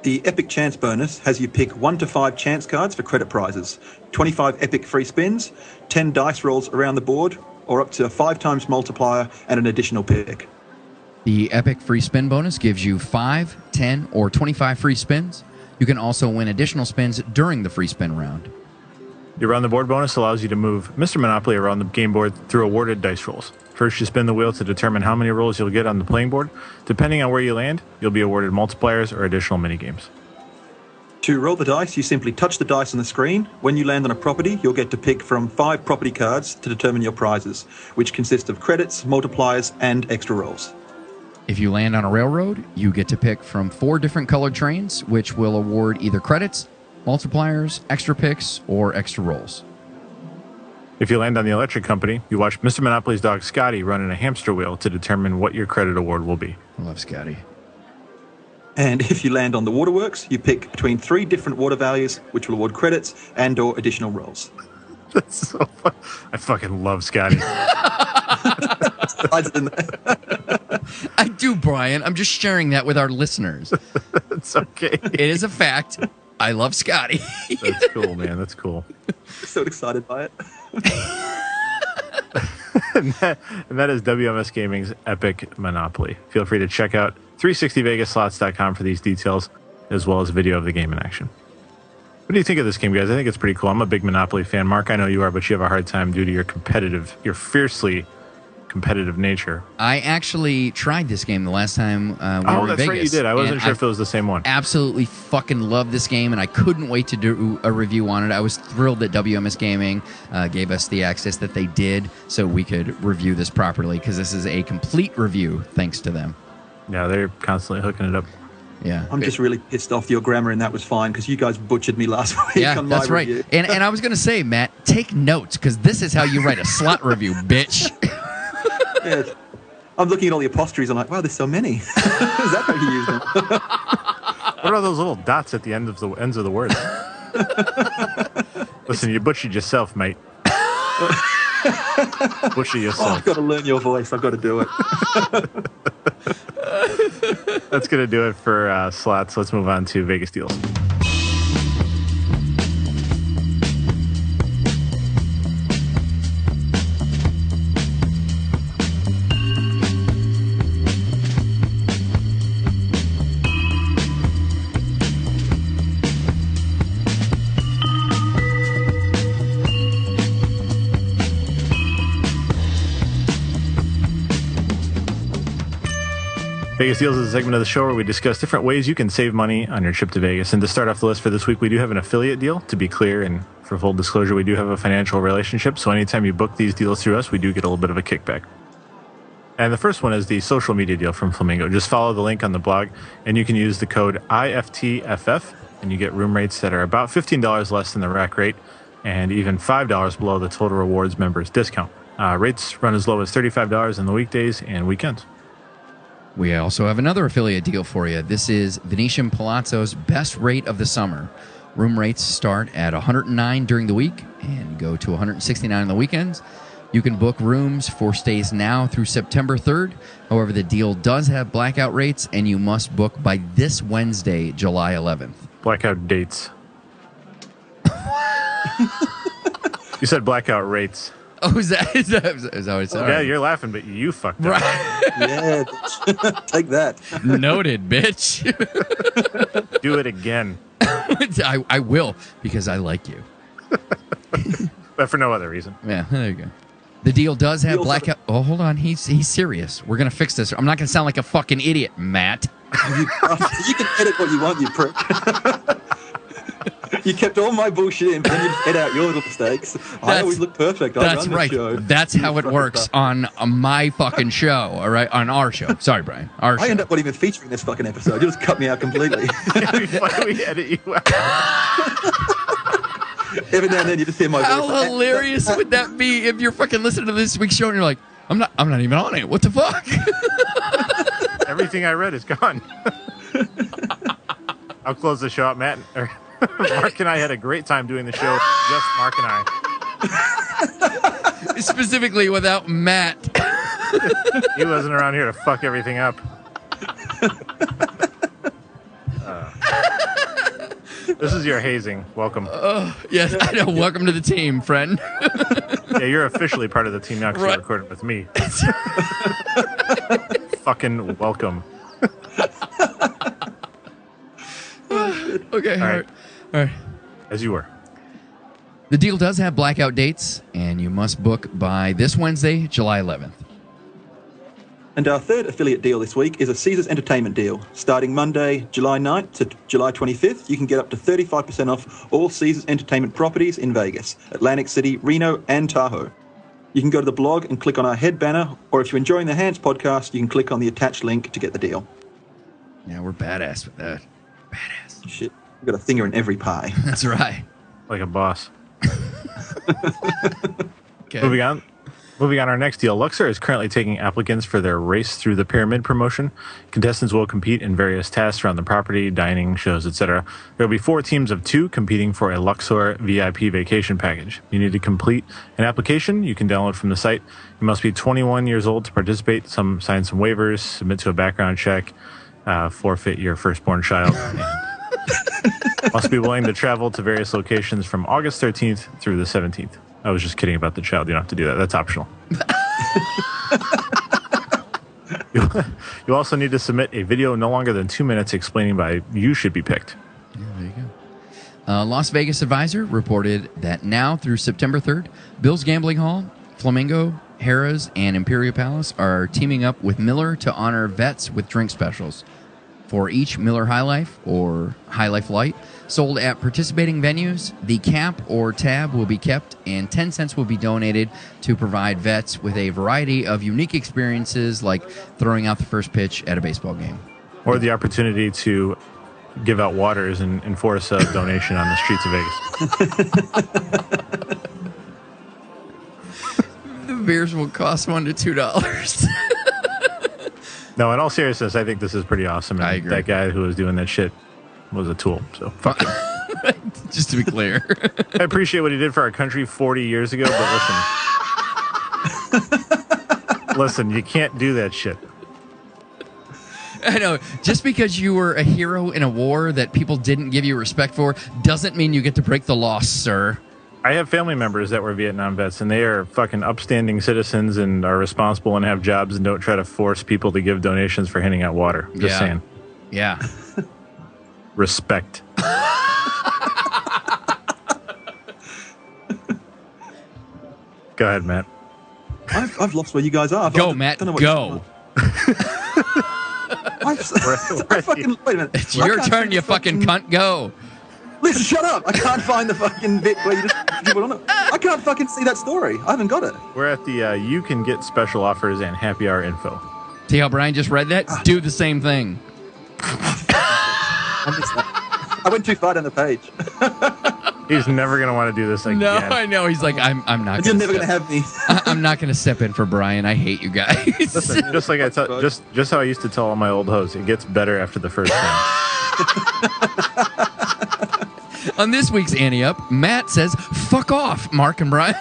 The Epic Chance bonus has you pick 1 to 5 chance cards for credit prizes, 25 epic free spins, 10 dice rolls around the board, or up to 5 times multiplier and an additional pick. The Epic Free Spin bonus gives you 5, 10, or 25 free spins. You can also win additional spins during the free spin round. The Around the Board bonus allows you to move Mr. Monopoly around the game board through awarded dice rolls. First, you spin the wheel to determine how many rolls you'll get on the playing board. Depending on where you land, you'll be awarded multipliers or additional mini-games. To roll the dice, you simply touch the dice on the screen. When you land on a property, you'll get to pick from 5 property cards to determine your prizes, which consist of credits, multipliers, and extra rolls. If you land on a railroad, you get to pick from 4 different colored trains, which will award either credits, multipliers, extra picks, or extra rolls. If you land on the electric company, you watch Mr. Monopoly's dog Scotty run in a hamster wheel to determine what your credit award will be. I love Scotty. And if you land on the waterworks, you pick between 3 different water values, which will award credits and or additional rolls. That's so fun. I fucking love Scotty. I do, Brian. I'm just sharing that with our listeners. It's okay. It is a fact. I love Scotty. That's cool, man. That's cool. So excited by it. and that is WMS Gaming's Epic Monopoly. Feel free to check out 360vegasslots.com for these details, as well as video of the game in action. What do you think of this game, guys? I think it's pretty cool. I'm a big Monopoly fan. Mark, I know you are, but you have a hard time due to your fiercely competitive nature. I actually tried this game the last time we were in Vegas. Oh, that's right, you did. I wasn't sure if it was the same one. Absolutely fucking love this game, and I couldn't wait to do a review on it. I was thrilled that WMS Gaming gave us the access that they did so we could review this properly, because this is a complete review thanks to them. Yeah, they're constantly hooking it up. Yeah, I'm just really pissed off. Your grammar and that was fine because you guys butchered me last week on my review. Right. And I was going to say, Matt, take notes because this is how you write a slot review, bitch. Yeah, I'm looking at all the apostrophes. I'm like, wow, there's so many. Is that how you use them? What are those little dots at the ends of the words? Listen, you butchered yourself, mate. Butcher yourself. Oh, I've got to learn your voice. I've got to do it. That's going to do it for slots. Let's move on to Vegas deals. Vegas Deals is a segment of the show where we discuss different ways you can save money on your trip to Vegas. And to start off the list for this week, we do have an affiliate deal. To be clear, and for full disclosure, we do have a financial relationship. So anytime you book these deals through us, we do get a little bit of a kickback. And the first one is the social media deal from Flamingo. Just follow the link on the blog, and you can use the code IFTFF, and you get room rates that are about $15 less than the rack rate, and even $5 below the Total Rewards members discount. Rates run as low as $35 in the weekdays and weekends. We also have another affiliate deal for you. This is Venetian Palazzo's best rate of the summer. Room rates start at $109 during the week and go to $169 on the weekends. You can book rooms for stays now through September 3rd. However, the deal does have blackout rates, and you must book by this Wednesday, July 11th. Blackout dates. You said blackout rates. Oh, is that what it said? Yeah, you're laughing, but you fucked up. Right. Yeah, take that. Noted, bitch. Do it again. I will, because I like you. But for no other reason. Yeah, there you go. The deal does have blackout. Oh, hold on. He's serious. We're going to fix this. I'm not going to sound like a fucking idiot, Matt. You can edit what you want, you prick. You kept all my bullshit in, but then you edit out your little mistakes. I always look perfect. That's right. That's how it works on my fucking show, all right? On our show. Sorry, Brian. Our show. I end up not even featuring this fucking episode. You just cut me out completely. Why do we edit you out? Every now and then you just hear my voice. How hilarious would that be if you're fucking listening to this week's show and you're like, I'm not even on it. What the fuck? Everything I read is gone. I'll close the show up, Matt. Mark and I had a great time doing the show. Just Mark and I. Specifically without Matt. He wasn't around here to fuck everything up. This is your hazing. Welcome. Yes, I know. Welcome to the team, friend. Yeah, you're officially part of the team now because you're recording with me. Fucking welcome. Okay. All right. As you were. The deal does have blackout dates, and you must book by this Wednesday, July 11th. And our third affiliate deal this week is a Caesars Entertainment deal. Starting Monday, July 9th to July 25th, you can get up to 35% off all Caesars Entertainment properties in Vegas, Atlantic City, Reno, and Tahoe. You can go to the blog and click on our head banner, or if you're enjoying the Hands podcast, you can click on the attached link to get the deal. Yeah, we're badass with that. Badass. Shit, we've got a finger in every pie. That's right. Like a boss. Okay. Moving on, our next deal. Luxor is currently taking applicants for their Race Through the Pyramid promotion. Contestants will compete in various tasks around the property, dining, shows, etc. There will be 4 teams of 2 competing for a Luxor VIP vacation package. You need to complete an application you can download from the site. You must be 21 years old to participate. Sign some waivers, submit to a background check, forfeit your firstborn child. Must be willing to travel to various locations from August 13th through the 17th. I was just kidding about the child. You don't have to do that. That's optional. You also need to submit a video no longer than 2 minutes explaining why you should be picked. Yeah, there you go. Las Vegas Advisor reported that now through September 3rd, Bill's Gambling Hall, Flamingo, Harrah's, and Imperial Palace are teaming up with Miller to honor vets with drink specials. For each Miller High Life or High Life Light sold at participating venues, the cap or tab will be kept and 10 cents will be donated to provide vets with a variety of unique experiences like throwing out the first pitch at a baseball game. Or the opportunity to give out waters and enforce a donation on the streets of Vegas. The beers will cost $1 to $2. No, in all seriousness, I think this is pretty awesome. And I agree. That guy who was doing that shit was a tool. So fuck him. Just to be clear. I appreciate what he did for our country 40 years ago, but listen, you can't do that shit. I know. Just because you were a hero in a war that people didn't give you respect for doesn't mean you get to break the law, sir. I have family members that were Vietnam vets, and they are fucking upstanding citizens and are responsible and have jobs and don't try to force people to give donations for handing out water. Just saying. Yeah. Respect. Go ahead, Matt. I've lost where you guys are. Go, Matt. Go. Wait a minute. It's your turn, you fucking cunt. Go. Listen, shut up. I can't find the fucking bit where you just people on it. I can't fucking see that story. I haven't got it. We're at the you can get special offers and happy hour info. See how Brian just read that? Do the same thing. I missed that. I went too far down the page. He's never going to want to do this again. No, I know. He's like, I'm not. You're never going to have me. I'm not going to step in for Brian. I hate you guys. Listen, just like just how I used to tell all my old hoes, it gets better after the first time. On this week's Ante Up, Matt says, "Fuck off, Mark and Brian."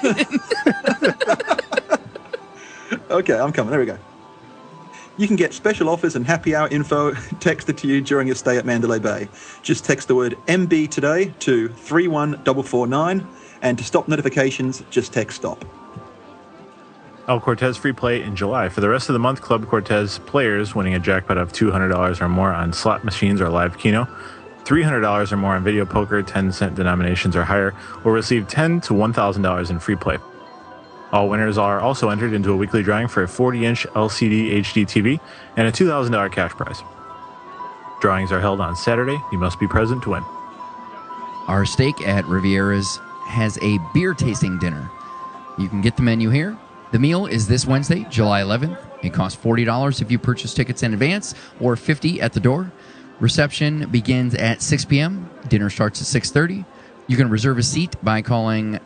Okay, I'm coming. There we go. You can get special offers and happy hour info texted to you during your stay at Mandalay Bay. Just text the word MB today to 31449, and to stop notifications, just text stop. El Cortez free play in July. For the rest of the month, Club Cortez players winning a jackpot of $200 or more on slot machines or live keno, $300 or more on video poker, 10-cent denominations or higher, will receive $10 to $1,000 in free play. All winners are also entered into a weekly drawing for a 40-inch LCD HD TV and a $2,000 cash prize. Drawings are held on Saturday. You must be present to win. Our steak at Riviera's has a beer tasting dinner. You can get the menu here. The meal is this Wednesday, July 11th. It costs $40 if you purchase tickets in advance or $50 at the door. Reception begins at 6 p.m. Dinner starts at 6:30. You can reserve a seat by calling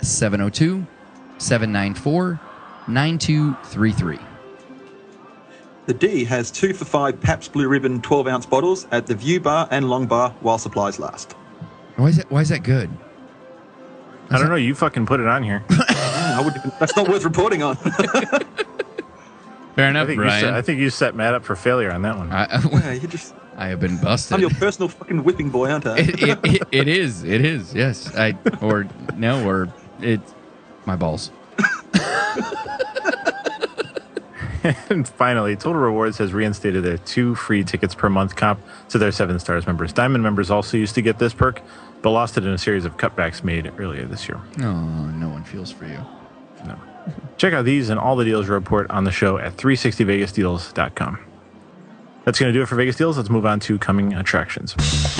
702-794-9233. The D has 2 for $5 Pabst Blue Ribbon 12-ounce bottles at the View Bar and Long Bar while supplies last. Why is that good? I don't know. You fucking put it on here. That's not worth reporting on. Fair enough, Brian. I think you set Matt up for failure on that one. Yeah, you just... I have been busted. I'm your personal fucking whipping boy, aren't I? It is. Yes. Or it's my balls. And finally, Total Rewards has reinstated their 2 free tickets per month comp to their 7 Stars members. Diamond members also used to get this perk, but lost it in a series of cutbacks made earlier this year. Oh, no one feels for you. No. Check out these and all the deals we report on the show at 360vegasdeals.com. That's going to do it for Vegas Deals. Let's move on to coming attractions.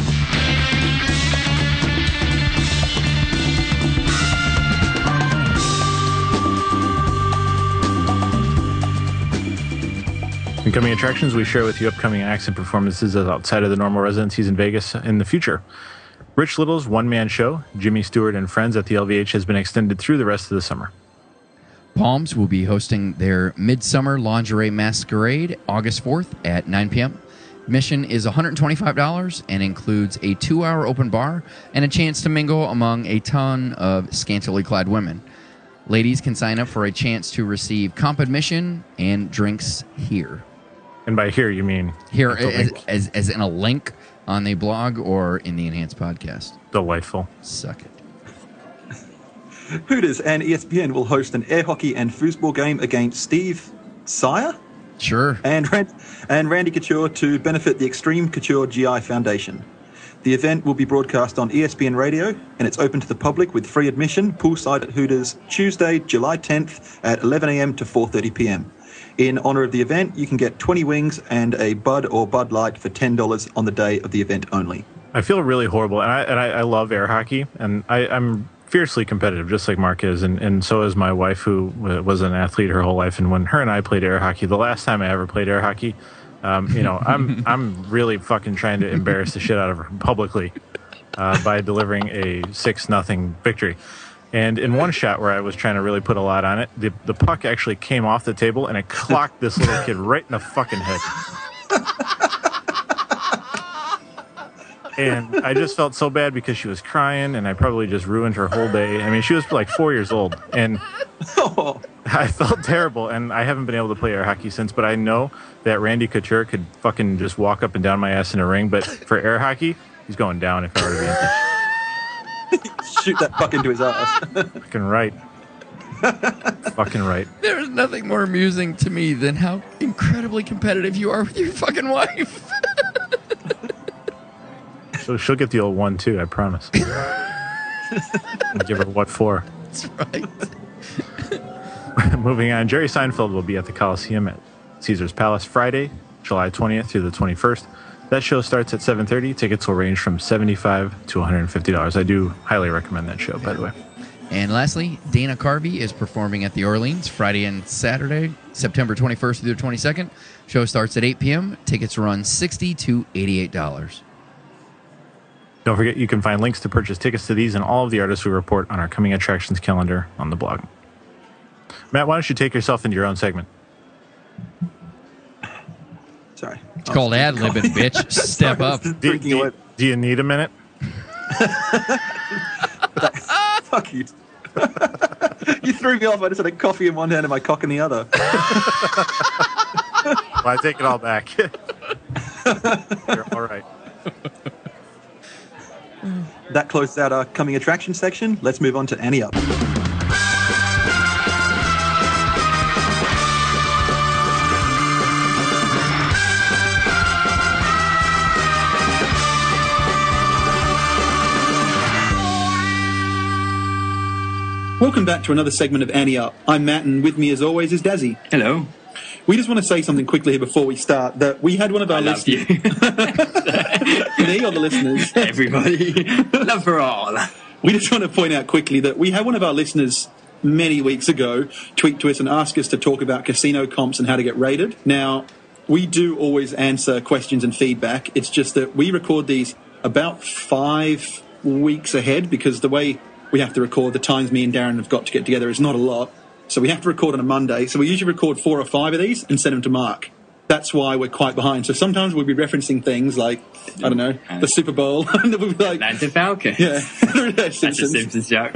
In coming attractions, we share with you upcoming acts and performances outside of the normal residencies in Vegas in the future. Rich Little's one-man show, Jimmy Stewart and Friends at the LVH, has been extended through the rest of the summer. Palms will be hosting their Midsummer Lingerie Masquerade August 4th at 9 p.m. Admission is $125 and includes a 2-hour open bar and a chance to mingle among a ton of scantily clad women. Ladies can sign up for a chance to receive comp admission and drinks here. And by here, you mean... Here, as in a link on the blog or in the Enhanced podcast. Delightful. Suck it. Hooters and ESPN will host an air hockey and foosball game against Steve Sire? Sure. And Randy Couture to benefit the Extreme Couture GI Foundation. The event will be broadcast on ESPN Radio, and it's open to the public with free admission poolside at Hooters Tuesday, July 10th at 11 a.m. to 4:30 p.m. In honor of the event, you can get 20 wings and a Bud or Bud Light for $10 on the day of the event only. I feel really horrible, and I love air hockey, and I'm fiercely competitive, just like Mark is, and so is my wife, who was an athlete her whole life. And when her and I played air hockey, the last time I ever played air hockey, I'm really fucking trying to embarrass the shit out of her publicly by delivering a 6-0 victory. And in one shot where I was trying to really put a lot on it, the puck actually came off the table and it clocked this little kid right in the fucking head. And I just felt so bad because she was crying, and I probably just ruined her whole day. I mean, she was like 4 years old, and I felt terrible, and I haven't been able to play air hockey since, but I know that Randy Couture could fucking just walk up and down my ass in a ring, but for air hockey, he's going down if I were to be in. Shoot that puck into his ass. Fucking right. Fucking right. There's nothing more amusing to me than how incredibly competitive you are with your fucking wife. So she'll get the old one, too, I promise. I'll give her what for. That's right. Moving on, Jerry Seinfeld will be at the Coliseum at Caesars Palace Friday, July 20th through the 21st. That show starts at 7:30. Tickets will range from $75 to $150. I do highly recommend that show, by the way. And lastly, Dana Carvey is performing at the Orleans Friday and Saturday, September 21st through the 22nd. Show starts at 8 p.m. Tickets run $60 to $88. Don't forget, you can find links to purchase tickets to these and all of the artists we report on our coming attractions calendar on the blog. Matt, why don't you take yourself into your own segment? Sorry. It's called ad-libbing, bitch. Step up. Do you need a minute? Fuck you. You threw me off. I just had a coffee in one hand and my cock in the other. Well, I take it all back. You're all right. That closes out our coming attraction section. Let's move on to Annie Up. Welcome back to another segment of Annie Up. I'm Matt, and with me as always is Dazzy. Hello. We just want to say something quickly here before we start, that we had one of our listeners... Me or the listeners? Everybody. Love for all. We just want to point out quickly that we had one of our listeners many weeks ago tweet to us and ask us to talk about casino comps and how to get rated. Now, we do always answer questions and feedback. It's just that we record these about 5 weeks ahead, because the way we have to record, the times me and Darren have got to get together is not a lot. So we have to record on a Monday. So we usually record 4 or 5 of these and send them to Mark. That's why we're quite behind. So sometimes we'll be referencing things like, I don't know, the Super Bowl. And we'll be like, Atlanta Falcons. Yeah. That's a Simpsons joke.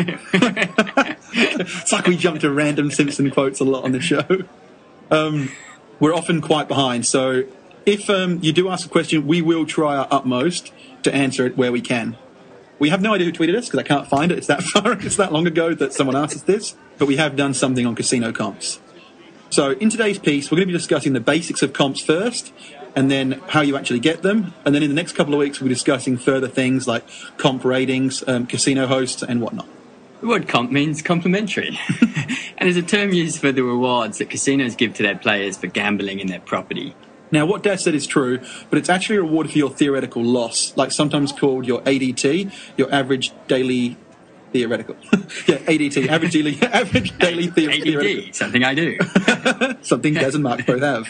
It's like we jump to random Simpson quotes a lot on the show. We're often quite behind. So if you do ask a question, we will try our utmost to answer it where we can. We have no idea who tweeted us because I can't find it. It's that long ago that someone asked us this. But we have done something on casino comps. So in today's piece, we're going to be discussing the basics of comps first, and then how you actually get them. And then in the next couple of weeks, we'll be discussing further things like comp ratings, casino hosts, and whatnot. The word comp means complimentary, and is a term used for the rewards that casinos give to their players for gambling in their property. Now, what Dad said is true, but it's actually a reward for your theoretical loss, like sometimes called your ADT, your average daily theoretical. Yeah, ADT, average daily theoretical. ADD, something I do. Something Daz and Mark both have.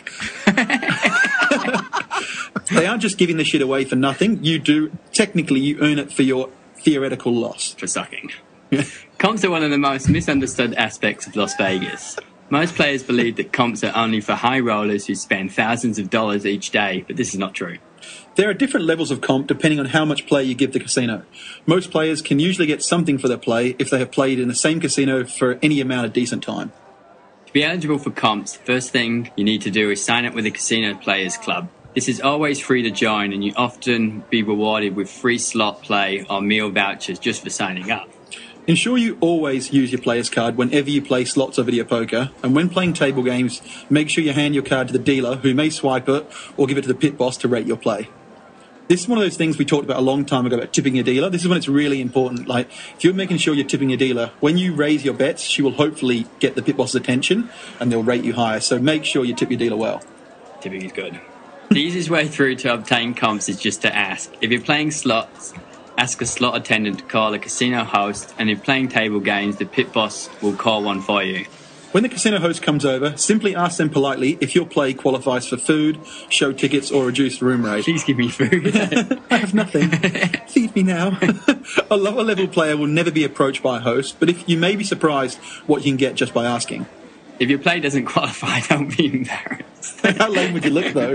They aren't just giving the shit away for nothing. Technically, you earn it for your theoretical loss. For sucking. Comps are one of the most misunderstood aspects of Las Vegas. Most players believe that comps are only for high rollers who spend thousands of dollars each day, but this is not true. There are different levels of comp depending on how much play you give the casino. Most players can usually get something for their play if they have played in the same casino for any amount of decent time. To be eligible for comps, the first thing you need to do is sign up with a Casino Players Club. This is always free to join, and you often be rewarded with free slot play or meal vouchers just for signing up. Ensure you always use your player's card whenever you play slots or video poker, and when playing table games, make sure you hand your card to the dealer, who may swipe it or give it to the pit boss to rate your play. This is one of those things we talked about a long time ago about tipping your dealer. This is when it's really important. Like, if you're making sure you're tipping your dealer, when you raise your bets, she will hopefully get the pit boss's attention and they'll rate you higher. So make sure you tip your dealer well. Tipping is good. The easiest way through to obtain comps is just to ask. If you're playing slots, ask a slot attendant to call a casino host, and if playing table games, the pit boss will call one for you. When the casino host comes over, simply ask them politely if your play qualifies for food, show tickets, or reduced room rate. Please give me food. I have nothing. Feed me now. A lower level player will never be approached by a host, but you may be surprised what you can get just by asking. If your play doesn't qualify, don't be embarrassed. How lame would you look, though?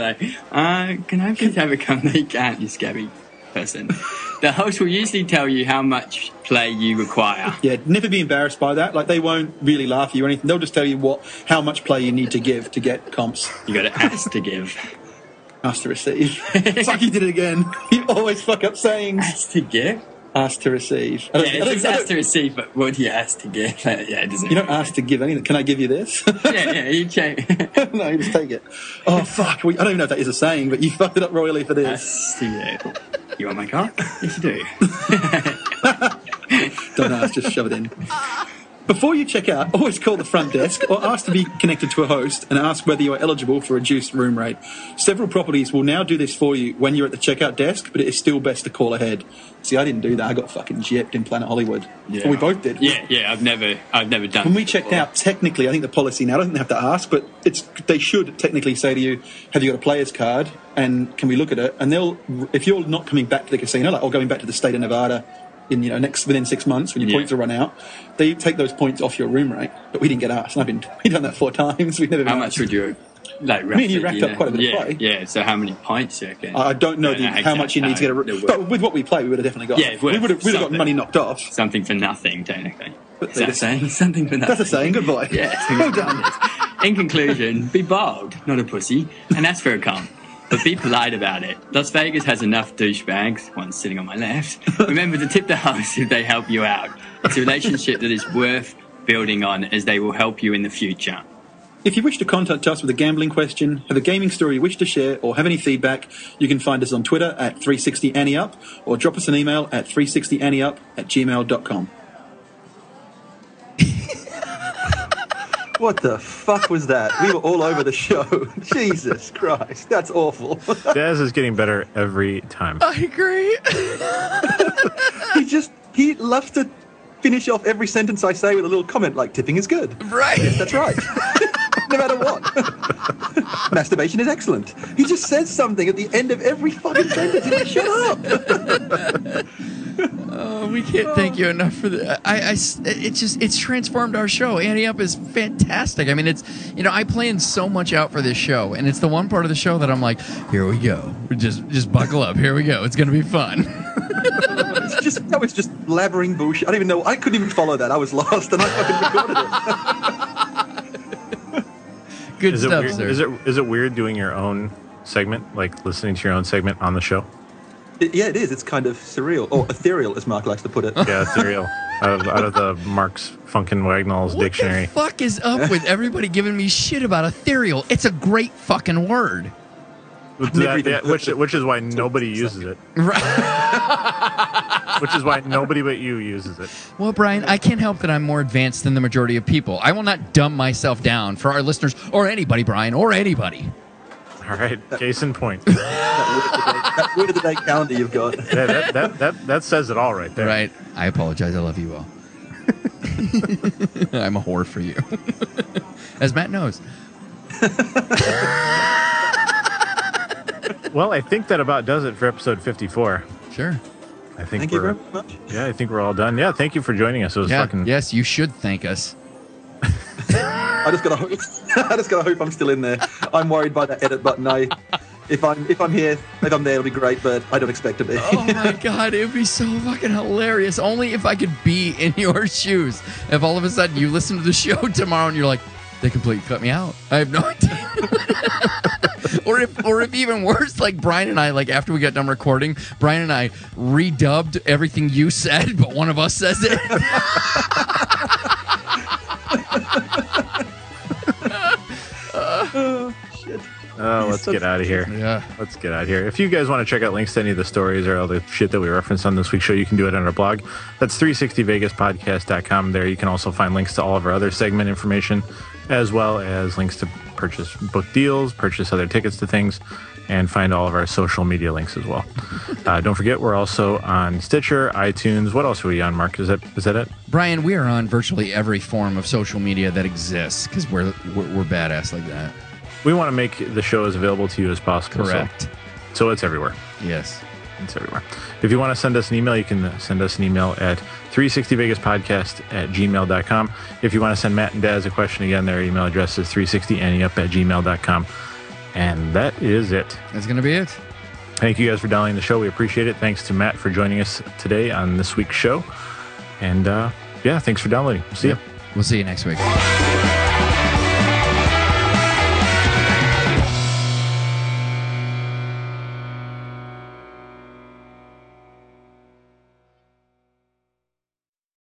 Can I please have a come? They can't, you scabby person. The host will usually tell you how much play you require. Yeah, never be embarrassed by that. Like, they won't really laugh at you or anything. They'll just tell you how much play you need to give to get comps. You got to ask to give. Ask to receive. It's like you did it again. You always fuck up sayings. Ask to give? Ask to receive. It's ask to receive, but what do you ask to give? Yeah, it doesn't. You don't ask to give anything. Can I give you this? Yeah, you check. No, you just take it. Oh, fuck. I don't even know if that is a saying, but you fucked it up royally for this. Ask to give. You want my cock? Yes, you do. Don't ask, just shove it in. Before you check out, always call the front desk or ask to be connected to a host and ask whether you are eligible for a reduced room rate. Several properties will now do this for you when you're at the checkout desk, but it is still best to call ahead. See, I didn't do that. I got fucking gypped in Planet Hollywood. Yeah. Well, we both did. Yeah, I've never done. When we checked out, technically, I think the policy now doesn't have to ask, but they should technically say to you, "Have you got a player's card? And can we look at it?" And if you're not coming back to the casino, or going back to the state of Nevada within 6 months when your points will run out, they take those points off your room rate. But we didn't get asked. We've done that 4 times. We've never. How much would you? Like, me and you racked up quite a bit of play. Yeah, so how many points do you reckon? I don't know how much you need to get but with what we play, we would have definitely got. Yeah, we would have got money knocked off. Something for nothing, technically. Is that a saying? Something for nothing. That's a saying. Good boy. Yeah. Well done. In conclusion, be bold, not a pussy, and ask for a comp. But be polite about it. Las Vegas has enough douchebags, one sitting on my left. Remember to tip the host if they help you out. It's a relationship that is worth building on, as they will help you in the future. If you wish to contact us with a gambling question, have a gaming story you wish to share, or have any feedback, you can find us on Twitter at 360AnnieUp, or drop us an email at 360annieup@gmail.com. What the fuck was that? We were all over the show. Jesus Christ, that's awful. Daz is getting better every time. I agree. He loves to finish off every sentence I say with a little comment like, tipping is good. Right. Yes, that's right. No matter what. Masturbation is excellent. He just says something at the end of every fucking sentence. He's like, shut up. Oh, we can't thank you enough for that. It's transformed our show. Annie Up is fantastic. I mean, I plan so much out for this show, and it's the one part of the show that I'm like, here we go. Just buckle up. Here we go. It's going to be fun. That was just blabbering bullshit. I don't even know. I couldn't even follow that. I was lost, and I fucking recorded it. Good stuff, sir. Is it weird doing your own segment, like listening to your own segment on the show? Yeah, it is. It's kind of surreal, or ethereal, as Mark likes to put it. Yeah, ethereal. out of the Mark's Funkin' Wagnall's dictionary. What the fuck is up with everybody giving me shit about ethereal? It's a great fucking word. Which is why nobody uses it. Right. Which is why nobody but you uses it. Well, Brian, I can't help that I'm more advanced than the majority of people. I will not dumb myself down for our listeners or anybody, Brian, or anybody. All right, case in point. That word of the day calendar you've got. Yeah, that says it all right there. Right. I apologize. I love you all. I'm a whore for you. As Matt knows. Well, I think that about does it for episode 54. Sure. Thank you very much. Yeah, I think we're all done. Yeah, thank you for joining us. It was fucking... Yes, you should thank us. I just gotta hope I'm still in there. I'm worried by that edit button. If I'm here, if I'm there, it'll be great, but I don't expect to be. Oh my god, it would be so fucking hilarious. Only if I could be in your shoes. If all of a sudden you listen to the show tomorrow and you're like, they completely cut me out. I have no idea. or if even worse, like Brian and I, like after we got done recording, Brian and I redubbed everything you said, but one of us says it. Let's get out of here. Yeah. Let's get out of here. If you guys want to check out links to any of the stories or all the shit that we referenced on this week's show, you can do it on our blog. That's 360vegaspodcast.com. There you can also find links to all of our other segment information, as well as links to purchase book deals, purchase other tickets to things, and find all of our social media links as well. Don't forget, we're also on Stitcher, iTunes. What else are we on, Mark? Is that it? Brian, we are on virtually every form of social media that exists because we're badass like that. We want to make the show as available to you as possible. Correct. So it's everywhere. Yes. It's everywhere. If you want to send us an email, you can send us an email at 360vegaspodcast@gmail.com. If you want to send Matt and Daz a question, again, their email address is 360anyup@gmail.com. And that is it. That's going to be it. Thank you guys for downloading the show. We appreciate it. Thanks to Matt for joining us today on this week's show. And thanks for downloading. See ya. We'll see you next week.